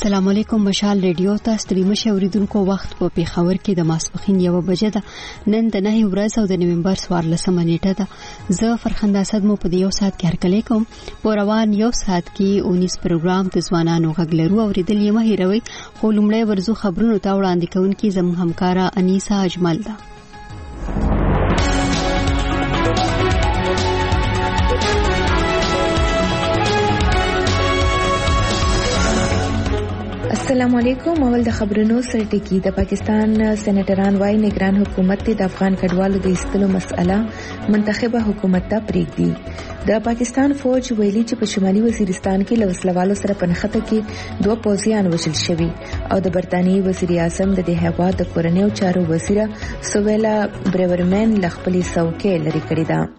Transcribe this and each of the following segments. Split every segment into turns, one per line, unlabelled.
السلام علیکم. مشال ریډیو ته ستړي مشه اوریدونکو، وخت په پیښور کې د ماسپښین 1 بجې ده. نن د 9 ورځ او د نومبر 14 نیټه ده. زه فرخنده اسد مو په یو ساعت کې هرکلی کوم. په روان یو ساعت کې 19 پروګرام د ځوانانو غږ لرو اوریدل یې مه هیروئ. خو لومړی ورزو خبرونو ته وړاندې کوونکې زموږ همکاره انیسا اجمل ده.
السلام علیکم. اول د خبرونو سره ټکی. د پاکستان سېنیټران وايي نگران حکومت د افغان کډوالو د ایستلو مسأله منتخبه حکومت ته پریږدي. د پاکستان فوج ویلي چې په شمالي وزیرستان کې له وسلوالو سره په نښته کې 2 پوځیان وژل شوي او د برتانیې وزیر اعظم د دې هیواد د کورنیو چارو وزیره سویلا بریورمن له خپلې څوکۍ لرې کړې ده.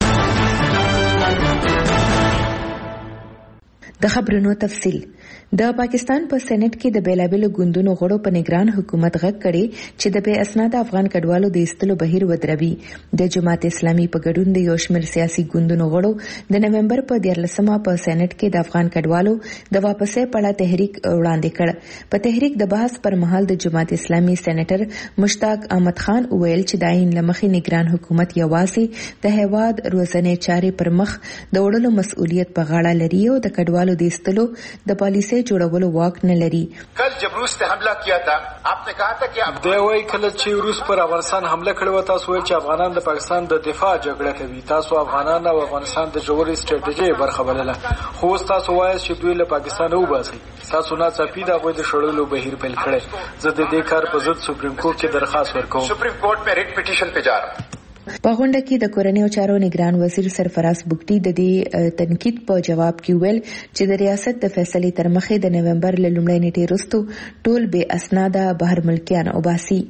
د خبرونو تفصیل. د پاکستان په سېنات کې د بیلابېلو ګوندونو غړو په نگران حکومت غږ کړي چې د بې اسناد افغان کډوالو د ایستلو بهیر ودروي. د جماعت اسلامي په ګډون د یو شمېر سیاسي ګوندونو غړو د نومبر په 14مه په سېنات کې د افغان کډوالو د واپسې په اړه تحریک وړاندې کړ. په تحریک د بحث پر مهال د جماعت اسلامي سېنیټر مشتاق احمد خان ویل چې د عین لمخې نگران حکومت یوازې د هیواد روزنې چارې پر مخ د وړلو مسؤلیت په غاړه لري او د کډوالو د ایستلو د پالیسۍ جوړولو واک نه لري.
کل جب روس نے حملہ کیا تھا آپ نے کہا تھا کہ
دوی کله چې روس پر افغانستان حمله کړې و تاسو ویل چې افغانان د پاکستان د دفاع جګړه کوي. تاسو افغانان او افغانستان د جوړې سټریټیجي برخه بلله. خو تاسو وایي چې دوی له پاکستان وباسي. تاسو نه څپی دا غوې د شړلو بهیر پیل کړي. زه د دې کار په ضد سپریم کورټ کې درخواست ورکوم.
سپریم کورټ میں ریٹ پټیشن پہ جا رہا.
په غونډه کې د کورنیو چارو نگران وزیر سرفراز بوګټي د دې تنقید په جواب کې ویل چې د ریاست د فیصلې تر مخې د نومبر له لومړۍ نیټې وروسته ټول بې اسناده بهر ملکیان وباسي.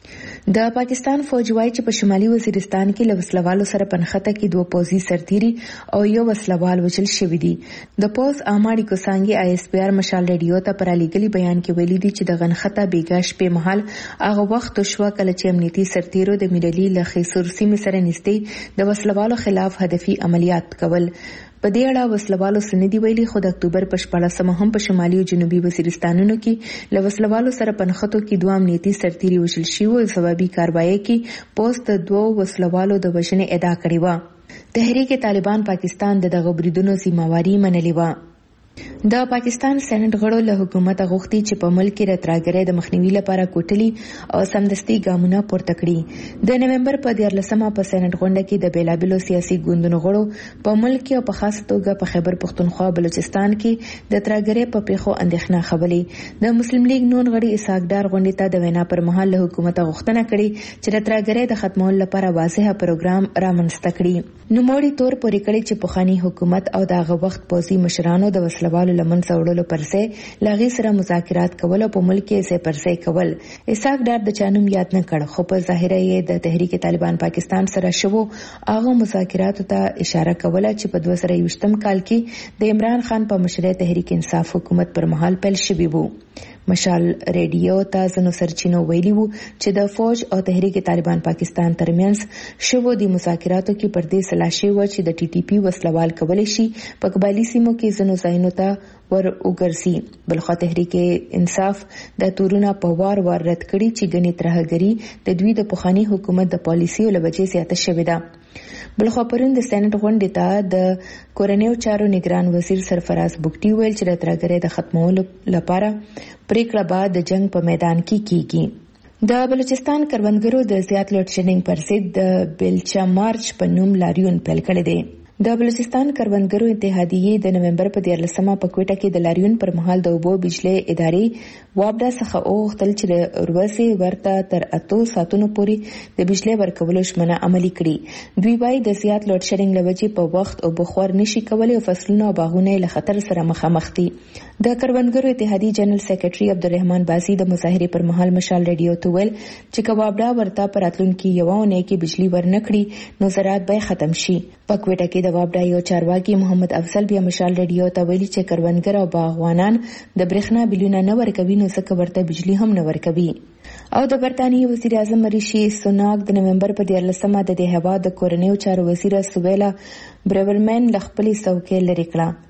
د پاکستان فوج وايي چې په شمالي وزیرستان کې له وسلوالو سره په نښته کې 2 پوځي سرتیري او یو وسلوال وژل شوي دي. د پوز عامه اړیکو څانګې ISPR مشال ریډیو ته پر لیکلي بیان کې ویلي دي چې د غنښته بیګا شپې مهال هغه وخت شو کله چې امنیتي سرتیرو د میډلي له خیسور سیمې سره نږدې د وسلوالو خلاف هدفي عملیات کول. په دې اړه وسلوالو سندي ویلي خو د اکتوبر په 14مه هم په شمالي او جنوبي وزیرستانونو کې له وسلوالو سره په نښتو کې 2 امنیتي سرتیري وژل شوي او ثوابي کاروایی کې پوسټ 2 وسلوالو د وژنې ادعا کړې و. تحریک طالبان پاکستان دغه بریدونو ذمہواری منلې و. د پاکستان سېنات غړو له حکومت غوښتي چې په ملک کې راتراګرۍ د مخنیوي لپاره کوټلي او سمدستي ګامونه پورته کړي. د نومبر په 14مه په سېنات غونډه کې د بیلابېلو سیاسي ګوندونو غړو په ملک کې او په خاص توګه په خیبر پښتونخوا بلوچستان کې د تراګرۍ په پیښو اندېښنه خولې. د مسلم لیگ نون غړي اسحاق ډار غونډې ته د وینا پر مهال له حکومت غوښتنه کړې چې د تراګرۍ د ختمولو لپاره واضح پروګرام رامنځته کړي. نوموړي تور پورې کړي چې پخوانی حکومت او دغه وخت پوځي مشرانو د وسلوالو لمن څوړلو پرسه لاغي سره مذاکرات کول او په ملک کې سه پرسه کول. اسحاق ډار د چانوم یاد نه کړ خو په ظاهره یې د تحریک طالبان پاکستان سره شوو هغه مذاکراتو ته اشاره کوله چې په 2020م کال کې د عمران خان په مشرۍ تحریک انصاف حکومت پر مهال پیل شوی وو. مشال ریډیو ته زنو سرچینو ویلي وو چې د فوج او تحریک طالبان پاکستان ترمنځ شوو د مذاکراتو کې پر دې سلاشي و چې د TTP وسلوال کولای شي په قبایلی سیمو کې زنو ځایونو ته ور وګرځي. بلخو تحریک انصاف د تورونه په وار رد کړي چې غني ترهګری د دوی د پخوانی حکومت د پالیسي او لوجې زیاته شوې ده. بلخو پرون د سېنات غونډې ته د کورنیو چارو نگران وزیر سرفراز بوګټي ویل چې د تراګرۍ د ختمولو لپاره پریکړه بعد د جنگ په میدان کې کیږي. د بلوچستان کروندګرو د زیات لوډ شیډینګ پر ضد د بیلچا مارچ په نوم لاریون پیل کړی دی. د بلوچستان کروندګرو اتحادیې د نومبر په 14مه په کوټه کې د لاریون پر مهال د اوبو بجلی ادارې وابډا څخه وغوښتل چې د ورځې ورته تر 8 ساعتونو پورې د بجلی ورکولو ژمنه عملي کړي. دوی وايي د زیات لوډ شیډینګ له وجې په وخت او بخور نشي کولای او فصلونه او باغونه له خطر سره مخامخ دي. د کروندګرو اتحادیې جنرال سیکریټري عبدالرحمن بازي د مظاهرې پر مهال مشال ریډیو ته ویل چې کوابډا ورته پر راتلونکي یو اونۍ کې بجلی ورنکړي نو زراعت به ختم شي. په کوټه کې د وابډا یو چارواکي محمد افضل بیا مشال ریډیو ته ویلي چې کروندګر او باغوانان د برېښنا بلونه نه ورکوي نو ځکه ورته بجلی هم نه ورکوي. او د برتانیې وزیر اعظم ریشي سوناک د نومبر په 14مه د هیواد د کورنیو چارو وزیر سویلا بریورمن له خپلې څوکۍ لرې کړه.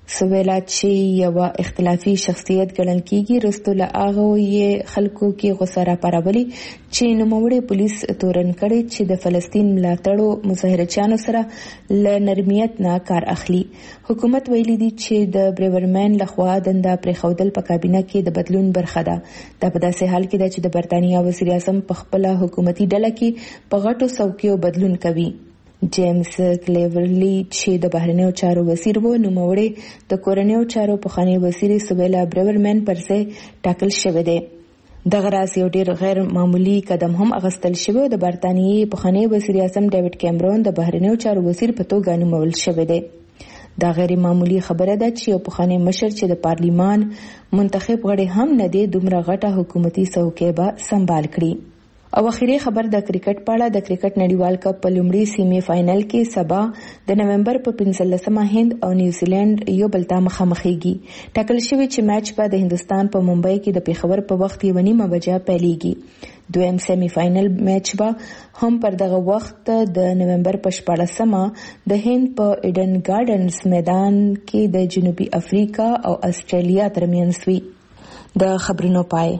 سویلا چې یو اختلافي شخصیت ګڼل کیږي رستو له هغه یې خلکو کې غوسه را پارولی چې نوموړي پولیس تورن کړي چې د فلسطین ملاتړو مظاهرچیانو سره له نرمیت نه کار اخلي. حکومت ویلي دی چې د بریورمن لخوا دنده پرېښودل په کابینه کې د بدلون برخه ده. دا په داسې حال کې ده چې د برتانیا وزیر اعظم په خپله حکومتي ډله کې په غټو څوکیو بدلون کوي. جیمز کلیورلی چې د بهرنیو چارو وزیر و نوموړی د کورنیو چارو پخوانی وزیر سویلا بریورمن پر ځای ټاکل شوی دی. دغه راز یو ډیر غیر معمولی قدم هم اخیستل شوی او د برتانیې پخوانی وزیر اعظم ډیوډ کیمرون د بهرنیو چارو وزیر په توګه نومول شوی دی. دا غیر معمولی خبره ده چې یو پخوانی مشر چې د پارلیمان منتخب غړی هم نه دی دومره غټه حکومتي څوکۍ به سمبال کړي. او اخیری خبر د کرکټ په اړه. د کرکټ نړیوال کپ په لومړي سیمې فائنل کې سبا د نومبر په 15مه هند او نیوزیلند یو بل ته مخامخېږي. ټاکل شوی چې میچ به د هندستان په ممبئی کې د پیښور په وخت 9:30 بجې پیلېږي. دویم سیمی فائنل میچ به هم پر دغه وخت د نومبر په 14مه د هند په ایډن ګارډنز میدان کې د جنوبي افریقا او استرالیا ترمنځ وي. د خبرونو پای.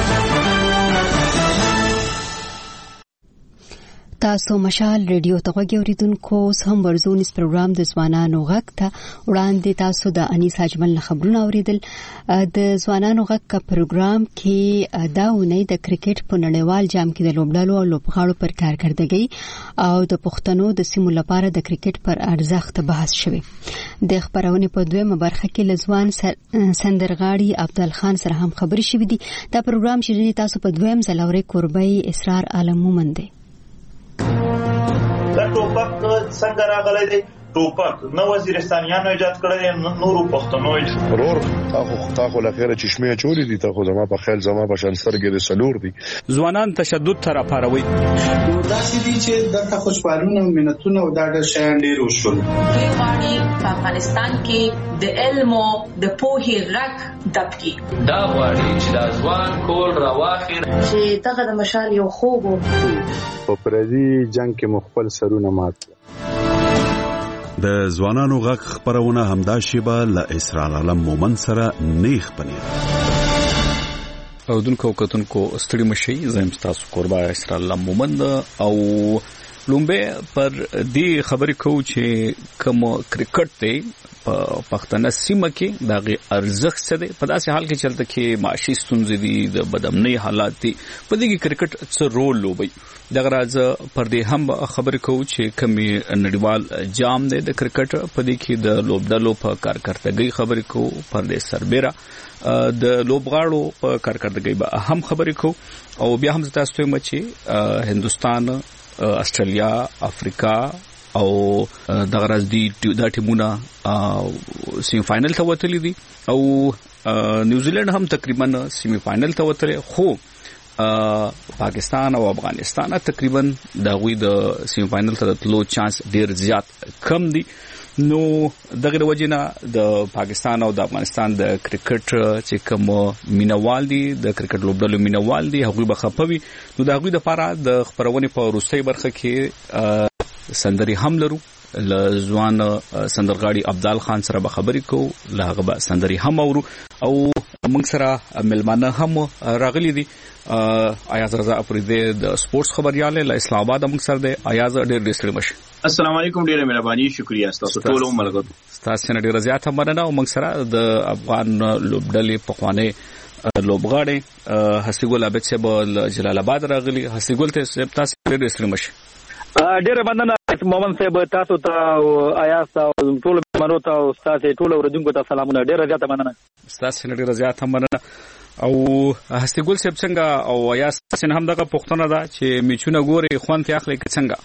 تاسو مشال ریډیو ته غوږی اوریدونکو هم ورزونیس پروګرام د ځوانانو غږ ته وړاندې تاسو د انیس اجمل خبرونه اوریدل. د ځوانانو غږ کا پروګرام کې دا ونې د کرکټ په نړیوال جام کې د لوبډالو او لوبغاړو پر کارکردګي او د پښتنو د سیمو لپاره د کرکټ پر ارزښت بحث شوی. د خبرونه په دویمه برخه کې لزوان سندرغاړي عبدال خان سره هم خبري شوې دي. دا پروګرام چې تاسو په دویم ځل اورئ کوربای اسرار عالم مومند دی.
دا ټوپک څنګه راغلی دی؟ ټوپک نو وزیرستانیانو ایجاد کړی دی، نورو پښتنو یې
ورور تاخو لخيره چشمه چوری دي تاخو زما په خیال زما په شنسترګې د سلور دي.
ځوانان تشدد تر پاروي
دا چې دي چې د خوشحالونه مینتونه او دا د شیان ډیر وشول.
غواړي په افغانستان کې د علم او د پوهې غږ دبکي.
دا غواړي چې د ځوان کول راواخیر
چې دغه د مشال یو خوب
په پردي جنگ کې مخبل سرونه مات.
د ځوانانو غږ خبرونه همدا شیبه له اسرار عالم مومن سره نیخ پنیر
او دونکو کتونکو ستړي مشي زم تاسو قربا اسرار عالم مومن او لومبه پر دې خبرې کو چې کوم کرکټ ته په پښتنه سیمه کې دغه ارزښت څه دی په داسې حال کې چلته کې معاشي ستونزې دي د بدامنۍ حالات دي په دې کې کرکټ څه رول لوبي. دغه راز پر دې هم خبرې کو چې کومي نړیوال جام دی د کرکټ په دې کې د لوبډالو په کارکړتګۍ خبرې کو پر دې سربېره د لوبغاړو په کارکړتګۍ به هم خبرې کو او بیا هم تاسو ته مچې هندستان استرالیا افریقا او دغه راز دي د ټیمونه سیمی فائنل ته وتلی دي او نیوزیلند هم تقریبا سیمی فائنل ته وتلی خو پاکستان او افغانستان تقریبا دغه د سیمی فائنل ته تلو چانس ډیر زیات کم دي. نو دغه وجنه د پاکستان او د افغانستان د کرکټ چې کوم مینوال دي د کرکټ لوبډلو مینوال دي هغه به خپوي. نو د هغه د لپاره د خبرونه په روسي برخه کې سندري هم لرو لزوان سندرغاړي عبدال خان سره به خبرې کو له هغه به سندري هم اورو او موږ سره ملمانه هم راغلي دي. ایاز رضا افریدی د سپورتس خبريال له اسلام آباد موږ سره دی. ایاز ډېر ډېر مشه.
السلام علیکم، ډېر مهرباني، شکریا تاسو ټول ملګرو.
تاسو نه ډېر زیات مننه او موږ سره د افغان لوبډلې په خوانه لوبغاړي حسیګل عابد صاحب جلال آباد راغلي. حسیګل ته تاسو ډېر ډېر مشه.
ډېر مننه مومن صاحب، تاسو ته ایاز او ټول مېلمنو ته او تاسو ټول اوریدونکو ته سلامونه. ډېر زیات مننه.
تاسو نه ډېر زیات مننه. او حسیګل صاحب څنګه او ایاز څنګه هم دغه پښتنه ده چې میچونه ګوري خوان ته اخلي څنګه؟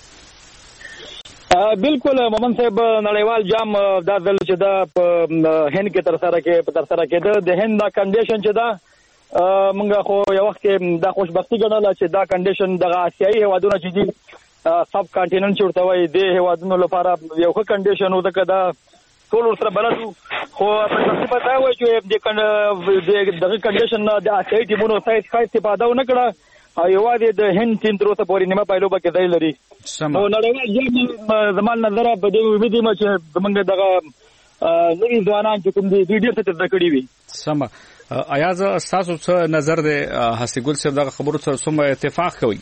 بالکل مومن صاحب، نړیوال جام دا ځل چې دا په هند کې تر سره کېده د هند دا کنډیشن چې دا موږ خو یو وخت کې دا خوشبختی ګڼله چې دا کنډیشن دغه آسیایي هیوادونه چې دي سب کانټیننټ چې ورته وایي د هیوادونو لپاره یو ښه کنډیشن و ځکه دا ټول ورسره بلد وو. خو په دا وایي چې دغه کنډیشن نه د آسیایي ټیمونو ښه استفاده ونه کړه او یوازې د هند ټیم تر اوسه پورې نیمه پایلوبه کې ځای لري. نو نړیوال جام زما نظره په دې امید یم چې زموږ دغه نوی ځوانان چې کوم دي دوی ډېر څه زده کړي وي.
سمه ایاز تاسو څه نظر دی حسی ګل صاحب دغه خبرو سره څومره اتفاق کوي؟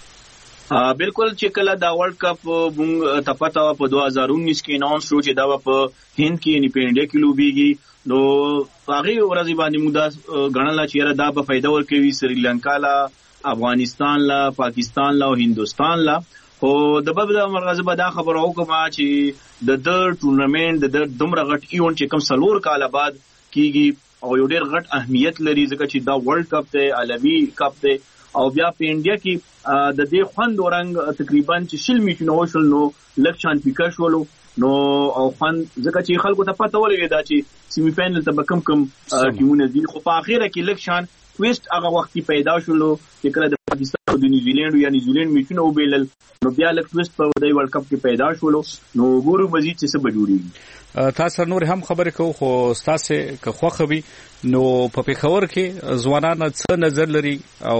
بالکل چې کله دا ورلد کپ مونږ ته پته په 2019 کې اناونس شو چې دا په هند کې یعنی په انډیا کې لوبېږي، نو هغه ورځ باندې موږ دا غنل چې دا به فائدہ ورکوي سریلانکا لا، افغانستان لا، پاکستان لا او هندستان لا. او د بل مرغزه به دا خبره وکړه چې د ټورنمنت د دومره غټ ایونت چې کوم سلور کال بعد کیږي او یو ډېر غټ اهمیت لري ځکه چې دا ورلد کپ دی، عالمي کپ دی او بیا په انډیا کې د دې خوند ورنګ تقریبا چې شل میشنو وشل نو لکشان پیکر شولو نو او خوند ځکه چې خلکو ته پته ولګی دا چې سیمی فائنل ته کم ټیمونه دي، خو په اخیره کې لکشان تویسټ هغه وخت پیدا شولو چې کله د پاکستان او د نیوزیلند یا نیوزیلند میشنو وبیلل نو بیا لک تویسټ په دې ورلد کپ کې پیدا شولو نو ګورو مزید چې څه بجوړي.
تاسو نور هم خبرې کوو خو تاسو که خوخوي نو په پیښور کې ځوانان څه نظر لري او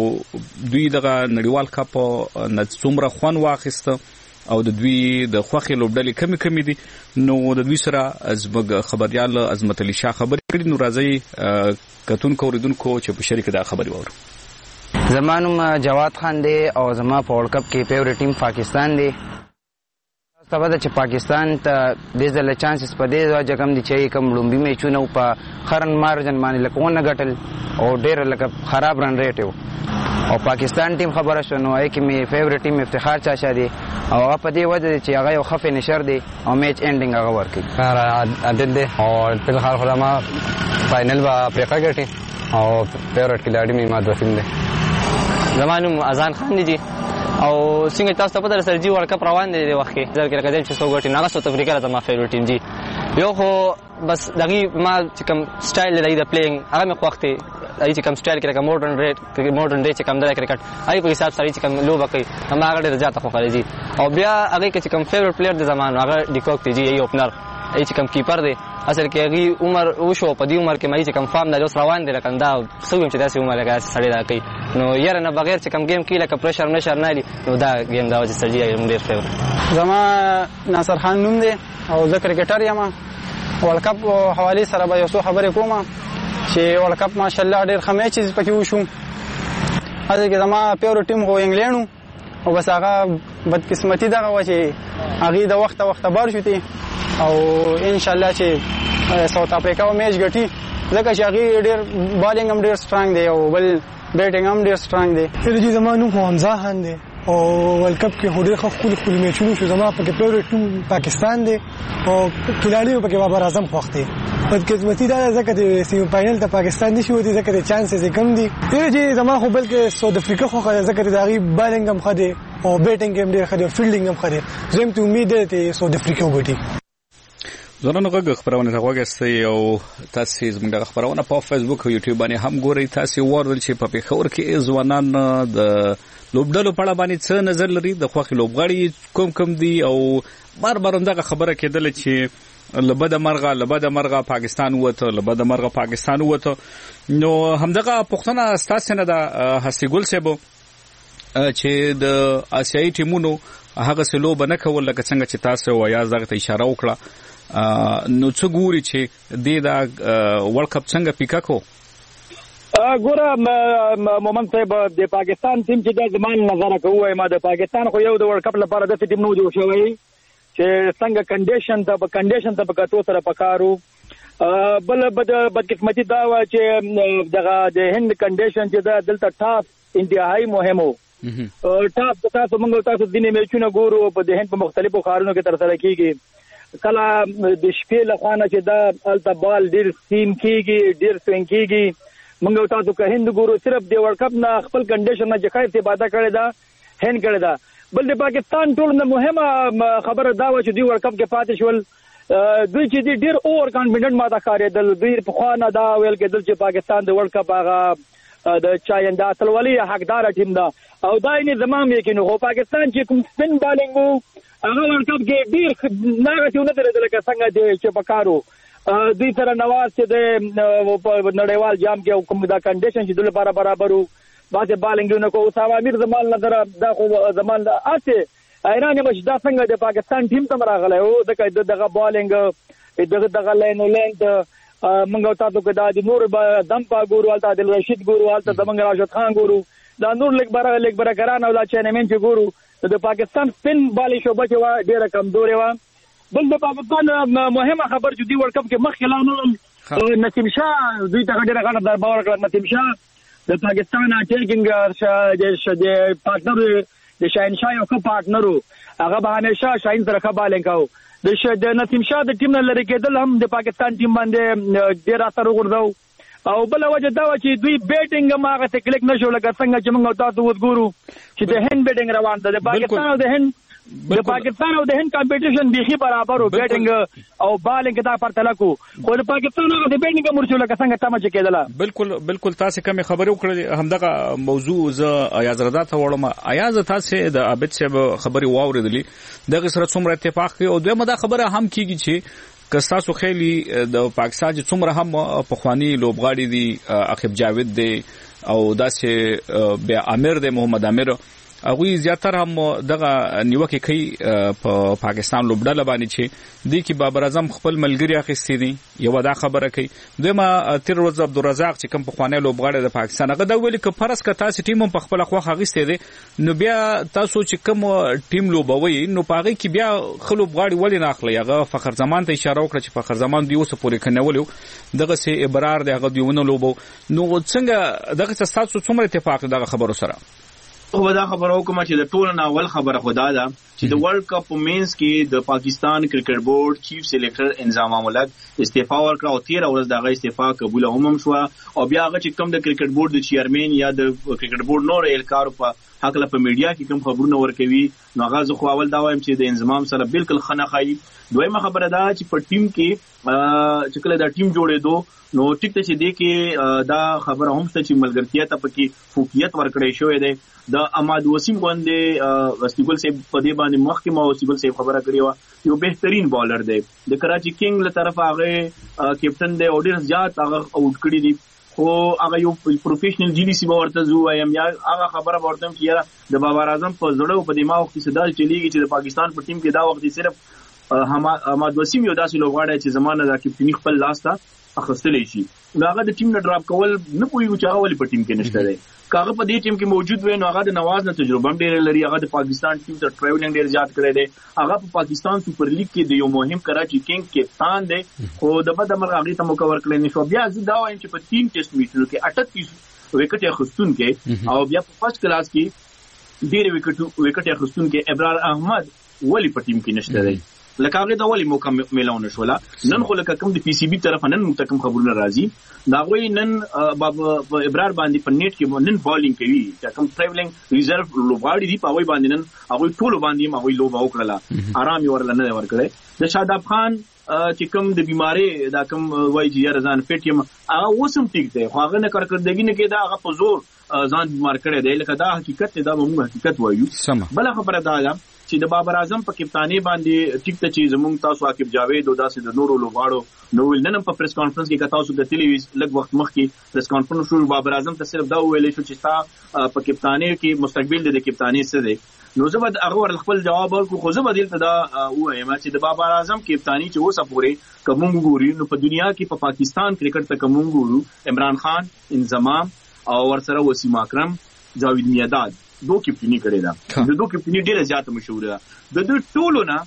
دوی دغه نړیوال کپ نه څومره خوان واخیسته او د دوی د خوخي لوبډلې کمی دي، نو د دوی سره زموږ خبريال عظمت علي شاه خبرې کړي. نو راځي کتونکو اوریدونکو چې په شریک دا خبري وورو.
زمانوم جواد خان دی او زما په ورلد کپ کې فیوریټ ټیم پاکستان دی. تاسو چې پاکستان ته د ځل چانسز په دې ځای کم دي چې کوم لومبي میچونه په خرن مارجن باندې لکونه غټل او ډېر لکه خراب رن ریټ او پاکستان ټیم خبره شنو اې کې می فیوریټ ټیم افتخار چا دی او هغه په دې وجه چې هغه یو خفه نشر دی او میچ انډینګ هغه ورکړي عادل دی او په خال خدامه فائنل با افریقا ګټي او فیوریټ کلاډي می ماده فین دی.
زمانو اذان خان دی او څنګه تاسو ته پته سره جی ورلد کپ روان دی د وخت کې ځکه کله چې څو غټي نه ساوث افریقا ته ما فیوریټ ټیم دی یو خو بس دغه ما چې کوم سټایل دی د پلیینګ هغه مې وخت دی چې کوم سټایل کې ماډرن ریټ چې کوم د کرکټ آی په حساب سره چې کوم لوب کوي هم هغه ډېر زیات خو خالي او بیا هغه کې چې کوم فیوریټ پلیئر د زمانو هغه ډیکوک دی ای اوپنر ای چې کوم کیپر دی اصل کې هغه عمر وشو په دې عمر کې مې چې کوم فارم د اوس روان دی لکه دا سویم چې داسې عمر لګا سړی راکې نو یاره نه بغیر چې کوم گیم کې لکه پرشر نشر نه لري نو دا گیم دا چې سړی هم ډېر فیوریټ.
زما ناصر خان نوم دی او زه کرکټر یم. ورلد کپ حواله سره به یو څه خبرې کوم چې ورلد کپ ماشاءالله ډېر ښه میچز پکې وشو. هغه کې زما فیوریټ ټیم هو انګلند او بس هغه بدقسمتي دغه و چې هغه د وخت بار شوتي او ان شاء الله چې ساوث افریقا او میچ ګټي ځکه چې هغه ډېر بالینګ هم ډېر سټرانګ دی او بل بیټینګ هم ډېر سټرانګ دی.
چې زمانو حمزه خان دی او ورلد کپ کې هډیر خپل میچونه شو. زما په فیوریټ ټیم پاکستان دی او کلاړي په کې بابر اعظم خوښ دی. بدقسمتي دا ځکه چې سیمی فائنل ته پاکستان نشي وتی ځکه چې چانسز کم دي. چې زما خو بلکې ساوث افریقا خو ځکه چې داغي بالینګ هم خدي او بیټینګ هم ډېر خدي او فیلډینګ هم خدي. زم ته امید ده چې ساوث افریقا وګټي.
زنانو غږ خبرونه ته وګورئ او تاسو زموږ خبرونه په فیسبوک او یوټیوب باندې هم ګورئ. تاسو ورول چې په پیښور کې ځوانان د لوبډلو په اړه باندې څه نظر لري، د خوخي لوبغاړي کوم دي او بار دغه خبره کېدل چې لبد مرغه پاکستان وته نو همدغه پښتنه ستاسو نه د حسی ګل صاحب چې د آسیایي ټیمونو هغه سلو بنه کول لکه څنګه چې تاسو وایاز دغه اشاره وکړه نو څه ګوري چې د ورلد کپ څنګه پیکا کو
ګوره مومن صاحب د پاکستان ټیم چې د زمان نظر کوي ما د پاکستان خو یو د ورلد کپ لپاره د ټیم نو جوړ شوی چې څنګه کنډیشن ته پکاتو سره پکارو بل بدقسمتي دا و چې دغه د هند کنډیشن چې دلته ټاپ انتهایی مهمو ټاپ تاسو موږ تاسو د میچونو ګورو په د هند په مختلفو ښارونو کې تر سره کیږي کله د شپې لخوانه چې دا الته بال ډیر سیم کیږي ډیر سوینګ کیږي موږ تاسو که هند ګورو صرف د ورلد کپ نه خپل کنډیشن نه ځکه استفاده کړی دا هند کړی دا بل د پاکستان ټول نه مهمه خبره دا و چې دوی ورلد کپ کې پاتې شول دوی چې ډیر اوور کانفیډنٹ ماته ښکارېدل دوی په خوا نه دا ویل کېدل چې پاکستان د ورلد کپ هغه د چاینده اتلولي حقدار ټیم ده او دا یې زمام یقین هو پاکستان چې کوم سپین بالینګ هغه ورلد کپ کې ډیر ناغتیونه درېدل که څنګه چې پکارو دوی سره نواز چې د نړیوال جام کې کوم دا کنډیشن چې د لپاره برابرو باندې بالینګونه کو اوسامه امیر زمان نظر دا خو زمان اته ایران مش دا څنګه د پاکستان ټیم ته راغلی او دغه بالینګ دغه لین منګو تاسو کې دا د نور دمپا ګورو الته د رشید ګورو الته د منګ راشد خان ګورو دا نور لیک بره ګران او لا چینمن چې ګورو د پاکستان سپین بالي شوبه چې وا ډیره کمزورې و. بل د پاکستان مهمه خبر چې دی ورلد کپ کې مخ خلانو نسیم شاه دوی ته ډیره غاړه دربار کړ. نسیم شاه د پاکستان اټیکینګ د پارټنر د شاهنشاه یو ښه پارټنرو هغه به همیشه شاهین سره ښه بالینګ کاو. د نسیم شاه د ټیم نه لري کېدل هم د پاکستان ټیم باندې ډیر اثر وغورځاو او بل وجه دا و چې دوی بیټینګ هم هغه ته کلیک نشو لکه څنګه چې موږ تاسو وګورو چې د هند بیټینګ روان ده. د پاکستان او د هند کمپټیشن بيخي برابر او بیټینګ او بالینګ دا پرتله کو خو د پاکستان هغه د بیټینګ مرشو لکه څنګه تمه چې کېدله.
بالکل تاسو کوم خبرې وکړې همدغه موضوع ز ایاز رضا ته وړم. ایاز تاسو د عابد صاحب خبرې واوریدلې دغه سره څومره اتفاق کوي او دغه خبره هم کیږي چې کستاسو خېلی د پاکستان چې څومره هم پخوانی لوبغاړي دي عقب جاوید دی او داسې بیا امیر دی محمد امیر هغه زیاتره هم دغه نیوکه کوي په پاکستان لوبډاله باندې چې دی کې بابر اعظم خپل ملګری اخیستي دي یو دا خبره کوي. دویمه تیر ورځ عبدالرزاق چې کوم پخوانی لوبغاړي د پاکستان هغه دا ویل ک فرض ک تاسو ټیم په خپل خوخه اخیستي دي نو بیا تاسو چې کوم ټیم لوبوي نو پاغي کې بیا خلوبغاړي ولې نه اخلي. هغه فخر زمان ته اشاره وکړه چې فخر زمان دی اوس پورې کنهولو دغه سي ابرار دی هغه دیونه لوبو نو څنګه دغه تاسو څومره اتفاق دغه خبرو سره
خو دا خبره وکړه چې د ټولو نه اول خبره خدا ده چې د ورلد کپ مینز کې د پاکستان کرکټ بورډ چیف سلیکټر انضمام ملک استعفا ورکړه او 13 ورځ دغه استعفا قبول هم شو او بیا هغه چې کوم د کرکټ بورډ د چیرمن یا د کرکټ بورډ نور اهلکار په حق له په میډیا کې کوم خبرونه ورکوي نو هغه خو اول دا وایم چې د انضمام سره بالکل خناخای. دویمه خبره ده چې په ټیم کې چې کله دا ټیم جوړېدو نو ټیک ته چې دی کې دا خبره هم څه چې ملګرتیا ته پکې فوقیت ورکړې شوې ده. د اماد وسیم باندې وسیګل صاحب په دې باندې مخکې ما وسیګل صاحب خبره کړې و یو بهترین بالر دی د کراچي کینګ له طرف هغه کیپټن دی او ډیر زیات هغه اوټ کړی دی خو هغه یو پروفیشنل جی ډي سی ورته زو ایم یا هغه خبره ورته چې د بابر اعظم په زړه او په دماغ کې صدال چلیږي چې د پاکستان په ټیم کې دا وخت صرف اماد وسیم یو داسې لوبغاړی چې زمانه د کیپټنۍ خپل لاس ته اخستلې شي هغه د ټیم نه ډراپ کول نه کوي چې هغه ولې په ټیم کې نشته دی. کاغه په دې ټیم کې موجود وي نو هغه د نواز نه تجربه ډېر لري. هغه د پاکستان ټیم ته ټریولینګ ډېر زیات کړی دی. هغه په پاکستان سپر لیګ کې د یو مهم کراچي کینګ کپتان دی خو د بد امر هغه ته مکور کړی نشو. بیا زه دا وایم چې په 3 ټیسټ میچونو کې 38 وکټ اخستون کې او بیا په فرست کلاس کې ډېر وکټ اخستون کې ابرار احمد ولی په ټیم کې نشته دی. لکه هغه د ولی موقع ملونه شولا نن خو لکه کوم د پی سی بي طرف نن متکم خبرونه راځي دا غوي نن ابرار باندې په نیټ کې نن بالینګ کوي چې کوم ټریولینګ ریزرو لوبغاړي دی په وای باندې نن هغه ټول باندې ما وی لوب وکړه آرام یې ورل نه ورکړي. د شاداب خان چې کوم د بیماری دا کوم وای چې رضان فټیم هغه وسم ټیک دی خو هغه نه کارکړدګي نه کېدا هغه په زور ځان بیمار کړی دی لکه دا حقیقت دا موږ حقیقت وایو. بل خبره دا ده چې د بابر اعظم په کپتانی باندې ټیک ته چې زموږ تاسو عاقب جاوید او داسې د نورو لوبغاړو نو نن په پریس کانفرنس کې تاسو د ټلویز لږ وخت مخکې پریس کانفرنس شو بابر اعظم ته صرف دا ویل شو چې تا په کپتانی کې مستقبل د کپتانی څه دی نو زه به هغه خپل جواب ورکړم خو زه به دلته دا وایم چې د بابر اعظم کپتانی چې اوسه پورې کوم ګوري نو په دنیا کې په پاکستان کرکټ ته کوم ګورو عمران خان انضمام او ورسره وسیم اکرم جاوید میاداد دو کپتنی کړی دا د دو کپتنی ډیره زیاته مشهور ده د ټولو نه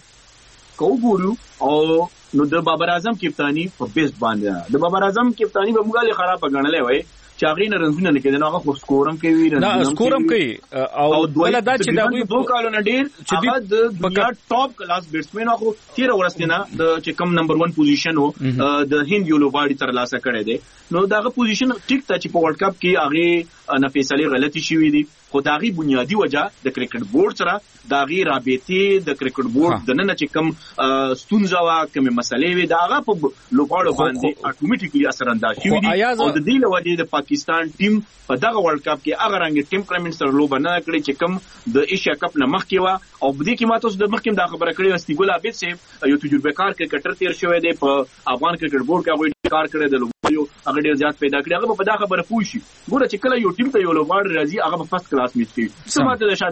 کو ګورو او نو د بابر اعظم کپتانی په بیسټ باندې د بابر اعظم کپتانی به موږ له خراب غنلې وای چې هغه نه رنځونه نه کېدنه هغه خو سکورم کوي
نه سکورم کوي او ولا دا چې دا
دوه کالونه ډیر هغه د دنیا ټاپ کلاس بیټسمن هغه 13 ورستنه د چې کم نمبر 1 پوزیشن وو د هند یو لوبغاړي تر لاسه کړی دی نو داغه پوزیشن ټیک ته چې په ورلد کپ کې هغه نه فیصله غلطي شوې دي خو داغي بنیادی وجہ د کرکټ بورډ سره داغي رابطې د کرکټ بورډ د نن چې کم ستونزه وا کوم مسلې وي داغه په لوبغاړو باندې اتوماتیکلی اثر انداز شوې دي او د دې لوجې د پاکستان ټیم په دغه ورلد کپ کې هغه رنګ ټیمپرامنټ سره لوب نه کړی چې کم د ایشیا کپ نه مخکې وا او بده کې ماته د مخکې دا خبره کړې واستي ګل عابد صاحب یو تجربه کار کرکټر تیر شوی دی په افغان کرکټ بورډ کې هغه کار کړی د لوبغاړو هغه ډیر زیات پیدا کړی هغه په دا خبره پوښي ګوره چې کله یو ټیم ته یو لوبغاړی راځي هغه په فرست کلاس میچ کوي څه ماته د شاداب خان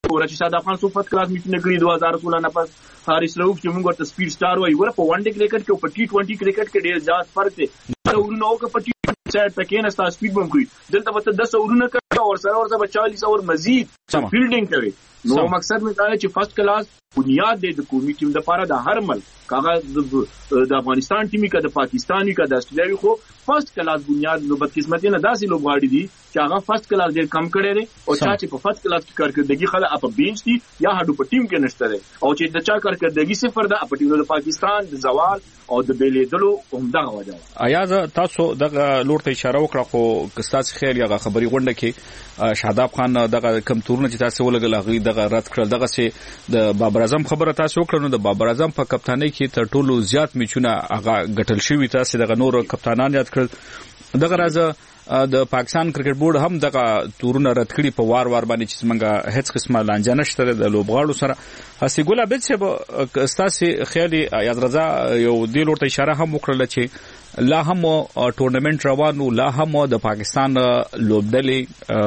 ورته شاده افغان سو فرست کلاس میټینګ کړی 2016 نه پس حارث رؤف چې موږ ورته سپیډ سٹار وایي ور په ون ډے کرکټ کې او په ټي20 کرکټ کې ډېر زیات فرق دی دا ورونو او په ټي سایډ تکې نه ستا سپیډ بم کوي دلته به 10 ورونه کوي او سره ورته 40 اور مزید فیلډینګ کوي نو مقصد مې دا چې فرست کلاس بنیاد دی د قومي ټیم لپاره د هر ملک کاغه د افغانستان ټیمي کا د پاکستاني کا د استرالیوي خو فرست کلاس بنیاد نو بدقسمتي نه داسې لوبغاړي دي چې هغه فرست کلاس ډېر کم کړي دي او چې په فرست کلاس کې کارکړدګي خله اپ بینچ دي یا هډو په ټیم کې نشته دي او چې د چا کارکړدګي صفر ده په ټیم د پاکستان د زوال او د بیلیدلو همدغه وجه
آیا تاسو دغه لور ته اشاره وکړه خو کستاس خیر یا خبري غونډه کې شاداب خان دغه کم تورونه چې تاسو ولګل هغه دغه رد کړل دغه سي د بابر اعظم خبره تاسو وکړه نو د بابر اعظم په کپتانۍ کې تر ټولو زیات میچونه هغه ګټل شوی تاسو دغه نور کپتانان یاد کړل دغه راز د پاکستان کرکټ بورډ هم دغه تورونه رد کړي په وار باندې چې څنګه هیڅ قسمه لانجه نشته د لوبغاړو سره هسي ګولا به چې استاسي خیالي یاد رضا یو دی لورته اشاره هم وکړه چې لا هم ټورنمنت روانو لا هم د پاکستان لوبډلې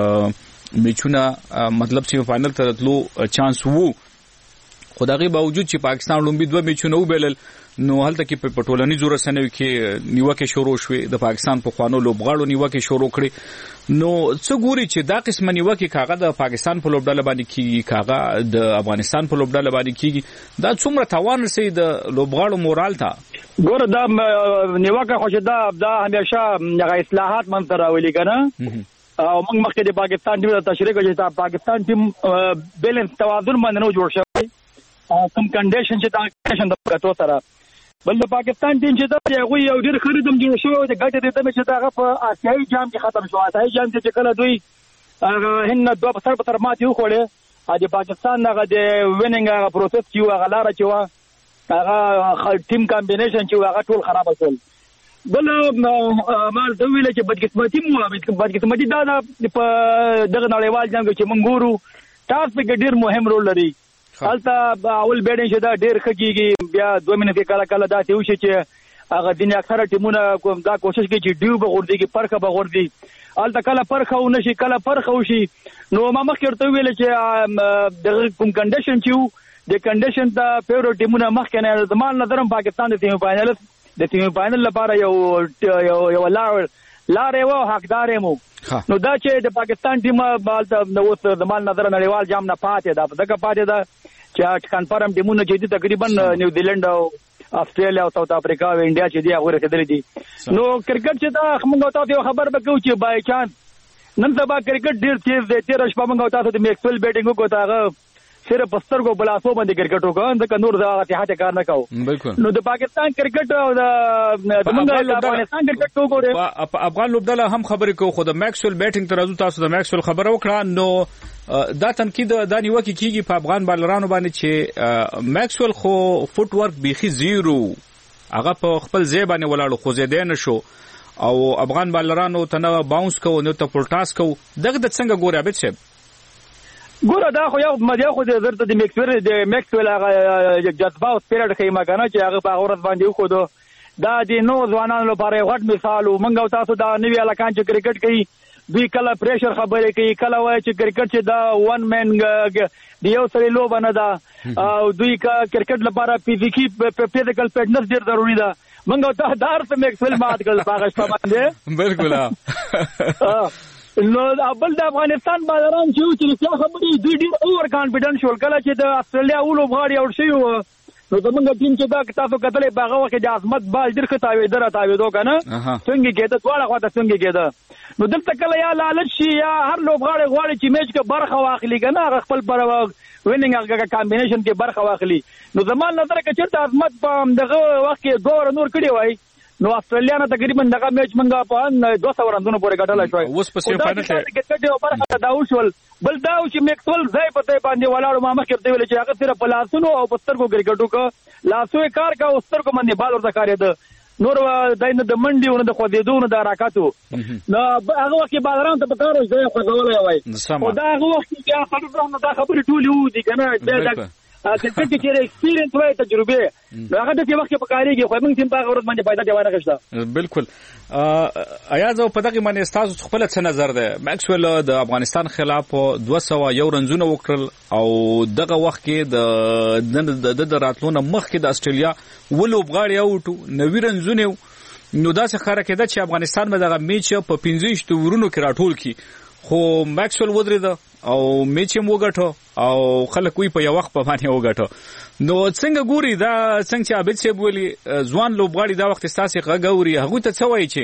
میچونه مطلب چې فائنل ته راتلو چانس وو خدای باوجود چې پاکستان لومبي دوه میچونه وبلل نو هلته کې په ټولنیزو رسنیو کې نیوکه شروع شوه د پاکستان په خوانو لوبغاړو نیوکه شروع کړي نو څه ګوري چې دا قسمه نیوکه کاغه د پاکستان په لوبډله باندې کیږي کاغه د افغانستان په لوبډله باندې کیږي دا څومره تاوان رسي د لوبغاړو مورال ته
ګوره دا نیوکه خو چې دا همیشه هغه اصلاحات منځ راولي کنه او موږ مخکې د پاکستان ټیم ته تشریح کوي چې پاکستان ټیم بیلنس توازن باندې نو جوړ شوی کوم کنډیشن چې دا کنډیشن د پکاتو سره بل د پاکستان ټیم چې دا یو ډېر خریدم جوړ شوی د ګټې د دمه چې دا په آسیایي جام کې ختم شو آسیایي جام چې کله دوی هند دوه په تر ماتې وخوړې د پاکستان هغه د ویننګ هغه پروسس چې هغه لاره چې هغه ټیم کمبینیشن چې هغه ټول خراب شول بل ما د ویل چې بدقسمتي دا په دغه نړیوال جام کې چې موږ ګورو تاسو په ډېر مهم رول لري حالته اول بیډینګ چې دا ډېر خکېږي بیا 2 منټه کله دا ته وشي چې هغه دنیا اکثره ټیمونه دا کوشش کوي چې ډیو بغوردي کې پرخه بغوردي حالته کله پرخه و نشي کله پرخه وشي نو ما مخکې ورته ویل چې د کوم کنډیشن چې د کنډیشن ته فیورټ ټیمونه مخکې نه زمال نظرم پاکستان د ټیم فائنل لپاره یو لارې و حقدار مو نو دا چې د پاکستان ټیم بالته اوس د مال نظر نړیوال جام نه پاتې دا دغه پاتې دا چې کنفرم ټیمونه چې تقریبا نیوزیلند او استرالیا او ساوث افریقا او انډیا چې دی هغه رسیدلې دي نو کرکټ چې دا موږ تاسو خبر وکړو چې بای چانس نن سبا کرکټ ډیر تیز دی تیر شپه موږ تاسو د میکسویل بیټینګ وکړو هغه صرف پستر کو بلاسو باندې کرکټ وکړ ځکه نور دا اتحاد کار نه کاو نو د پاکستان کرکټ او د افغانستان کرکټ وګوره
افغان لوبډله هم خبرې کو خو د میکسویل بیټینګ تر تاسو د میکسویل خبره وکړه نو دا تنقید دا نیوکه کیږي په افغان بالرانو باندې چې میکسویل خو فوټ ورک بيخي زیرو هغه په خپل ځای باندې ولاړو خو زیاده نشو او افغان بالرانو تنه باونس کو نو ته پلټاس کو دغه د څنګه ګوره ابد شه
ګوره دا خو یو مدیا خو د زرت د میکسویل هغه جذبه او سپیرټ خیمه کنه چې هغه په اورت باندې خو دا د نو ځوانانو لپاره غټ مثال او موږ تاسو دا نوی الکان چې کرکټ کوي دوی کله پریشر خبرې کوي کله وایي چې کرکټ چې دا ون مین دیو سره لوب نه دا او دوی کا کرکټ لپاره فزیکل فټنس ډیر ضروری ده موږ ته دار څه میکسویل مات کړل هغه شپه باندې
بالکل
نو بل د افغانستان بازاران چې څه خبرې دوی ډیر اوور کانفیډنس شول کله چې د استرالیا اولو غاړي اور شي نو زمونږ ټیم چې دا تاسو کتلې باغه وخت د عظمت بال ډیر خطاوي دراتاوي کنه څنګه کېده دواړه خواته څنګه کېده نو دلته کله یا لالچ شي یا هر لوبغاړی غواړي چې میچ کې برخه واخلي کنه خپل پر ویننګ هغه کمبینیشن کې برخه واخلي نو زمون نظر کې چې عظمت په دغه وخت کې ګور نور کړی وای نو استرالیا نه تقریبا دغه میچ منګه په 200 رنونو پورې ګټل شوی
اوس په سیمه فائنل کې
کرکټ یو برخه دا وشول بل دا چې میکسول ځای په ځای باندې ولاړو ما مخکې ته ویل چې هغه صرف په لاسونو او په سترګو کرکټو کا لاسو کار کا او سترګو باندې بال ورته کارېده نور داینه د منډي ونه د خو دې دونه د حرکتو نو هغه وخت بازاران ته پکارو ځای خو غولای وای او دا هغه وخت چې خبرې دا خبرې ټولې و دي کنه کرکټ کې چې ایکسپیرینس وای تجربه هغه د وخت په کاریږي خو موږ تیم په غوړت باندې پیدا دیوانه کښته.
بالکل ایاز په دغه باندې تاسو خپل څه نظر ده؟ میکسویل د افغانستان خلاف 201 رنزونه وکړل او دغه وخت کې د راتلونه مخکې د استرالیا ولوبغاړي اوټو 90 رنزونه نو دا څه خبره کېده چې افغانستان به دغه میچ په 15 ورونو کې راټول کی خو میکسویل ودرېد او میچ هم وګټو او خلک وی په یو وخت په باندې وګټو. نو څنګه ګوري دا څنګه چې عابد صاحب ویلي ځوان لوبغاړي دا وخت ستاسو غوړي هغه ته څه وایي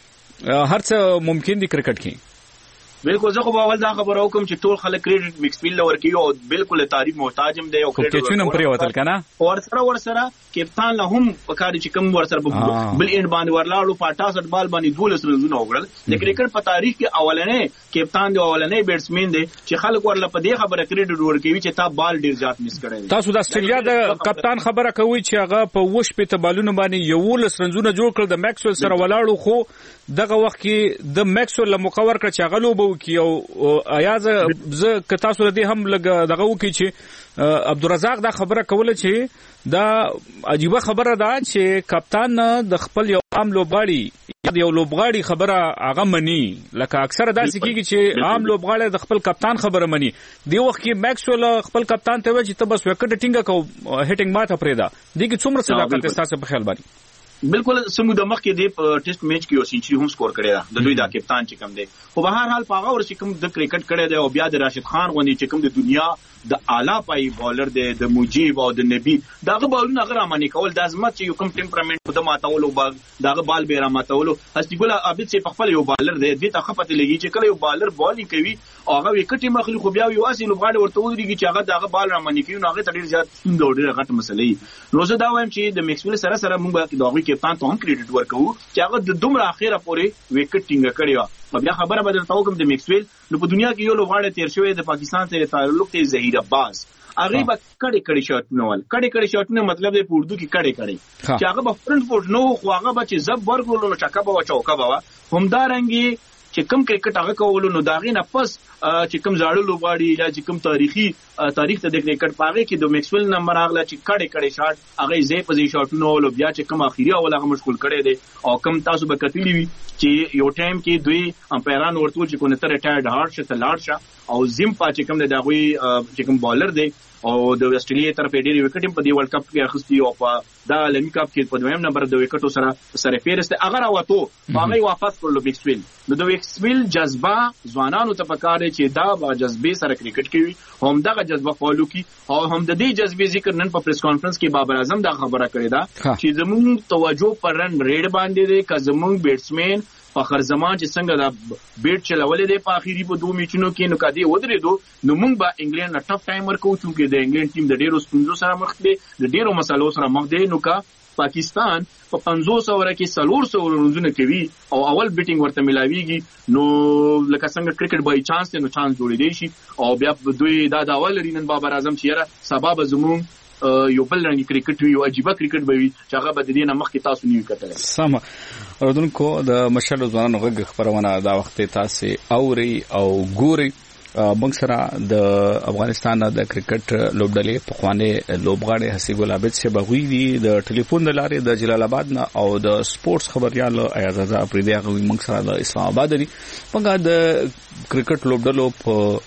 چې هر څه ممکن دي کرکټ کې؟
بالکل زه خو اول دا خبره وکم چې ټول خلک کریډټ میکسفیلډ لور کوي او بالکل تعریف محتاج هم دی او
کریډټ پرې وتل کنه
ورسره کپتان له هم پکاري چې کوم ورسره بل اینډ باندې ورلاړو په 68 بال باندې 12 رنونه وګړل د کرکټ په تاریخ کې اولنې کپتان دی اولنې بیټسمن دی چې خلک ورله په دې خبره کریډټ ور کوي چې تا بال ډیر زیات مس کړی.
تاسو د استرالیا د کپتان خبره کوي چې هغه په وښ په تبالونه باندې 11 رنونه جوړ کړل د میکسویل سره ولاړو خو دغه وخت کې د میکسویل مقور کړ چې هغه لوبو کی او ایاز زه که تاسو دې هم لګ دغه وکی چې عبدالرزاق دا خبره کوله چې دا عجیبه خبره ده چې کپتان د خپل یو عام لوبغاړي یا یو لوبغاړي خبره هغه مني لکه اکثره داسې کیږي چې عام لوبغاړي د خپل کپتان خبره مني. دی وخت کې میکسویل خپل کپتان ته وایي چې ته بس وکټ ټینګه کو هټینګ ماته پرېدا دي کې څومره صداقت تاسو په خیال باندې؟
بالکل سموده مخ کې د ټیسټ میچ کې یو سنچري هم سکور کړی دا د دوی دا کپتان چې کوم دی خو به هر حال پاغه ور چې کوم د کرکټ کړی دی او بیا د راشد خان غوندي چې کوم د دنیا د اعلی پای بالر دی د مجيب او د نبی داغه بالونه غره مانی کول د ازمت چې یو کوم ټمپرامنت په د ماتولو داغه بال به را ماتولو هستی ګل عابد چې په خپل یو بالر دی د ته خپته لګي چې کله یو بالر بالینګ کوي او هغه وکټي مخلي خو بیا یو اصلي لوبغاړي ورته ودرېږي چې هغه داغه بال را مانی کوي نو هغه ډیر زیات ډېر غټ مسلې نو زه دا وایم چې د میکسویل سره موږ دغه کپتان ته هم کریډټ ورکو چې هغه د دومره اخیره پورې وکټ ټینګ کړی و بیا خبره بدل تاو کوم د میکسویل نو په دنیا کې یو لوبغاړی تیر شوی د پاکستان سره تعلق ته ظهیر عباس هغه به کړي شاټونه ول کړي شاټونه مطلب د اردو کې کړي چې هغه به فرنٹ فوټ نو خو هغه به چې زب ورکول نو چکه به چوکا به همدارنګي چې کوم کرکټ هغه کول نو داغې نه پس چې کوم زاړه لوبغاړي یا چې کوم تاریخ ته د کرکټ پاغه کې د میکسویل نمبر اغله چې کړي شاټ هغه زی په شاټونو ول بیا چې کوم اخیری اول هغه مشغول کړي دي او کوم تاسو به کتلی وي چې یو ټایم کې دوی امپایران ورته چې کو نه تر ریټایرډ هارت شته لاړ او زم پا چې کوم د دغوی چې کوم بالر دی او د استرالیا طرف ډېری وکټ په دی ورلد کپ کې اخستي او په دا لمی کپ کې په دویم نمبر د وکټو سره فیرسته هغه راوته هغه واپس کړل میکسویل نو د میکسویل جذبه ځوانانو ته پکاره چې دا با جذبه سره کرکټ کوي هم دغه جذبه فالو کی او هم د دې جذبه ذکر نن په پریس کانفرنس کې بابر اعظم دا خبره کړې ده چې زموږ توجه پر رن ریډ باندې دی که زموږ بیټسمن فخر زمان چې څنګه دا بیټ چلولې دی په اخیری په دوه میچونو کې نو کدی ودرېدو نو موږ به انګلند نه ټف ټایم ورکو چې د انګلند ټیم د ډیرو ستونزو سره مخ دی د ډیرو مسالو سره مخ دی نو کا پاکستان په 500 ور کې 400 رنونه کوي او اول بیټینګ ورته ملاويږي نو لکه څنګه کرکټ بای چانس ته نو چانس جوړې دی شي او بیا دوی دا اول رینن بابر اعظم چې یاره سبب زموږ یو بل رنګ کرکټ وی او عجیب کرکټ به وي چې هغه به د دې نه مخکې تاسو نیو کتل
سم اوردونکو د مشال ځوانانو غږ خبرونه دا وخت تاسو اوري او ګوري موږ سره د افغانستان د کرکټ لوبډلې په خوانه لوبغاړي حسیب العابد سے بغوی دي د ټلیفون د لارې د جلال آباد نه او د سپورتس خبريال ایاز رضا پریدي هغه موږ سره د اسلام آباد دي موږ د کرکټ لوبډلو په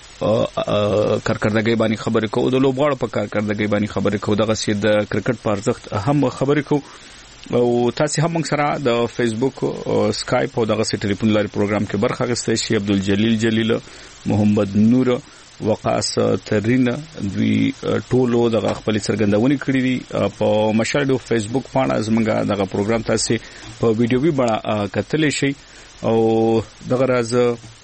کارکردګي باندې خبرې کوو د لوبغاړو په کارکردګي باندې خبرې کوو دغه سي د کرکټ په ارزښت هم خبرې کوو او تاسو هم موږ سره د فیسبوک او اسکایپ او دغه سي ټلیفون لاري پروګرام کې برخه اخیستئ شي عبدالجلیل جلیل محمد نور وقاص ترین دوی ټولو دغه خپل څرګندونې کړې دي په مشاهده فیسبوک باندې زمونږ دغه پروګرام تاسو په ویډیو وی باندې کتلی شي او دغه راز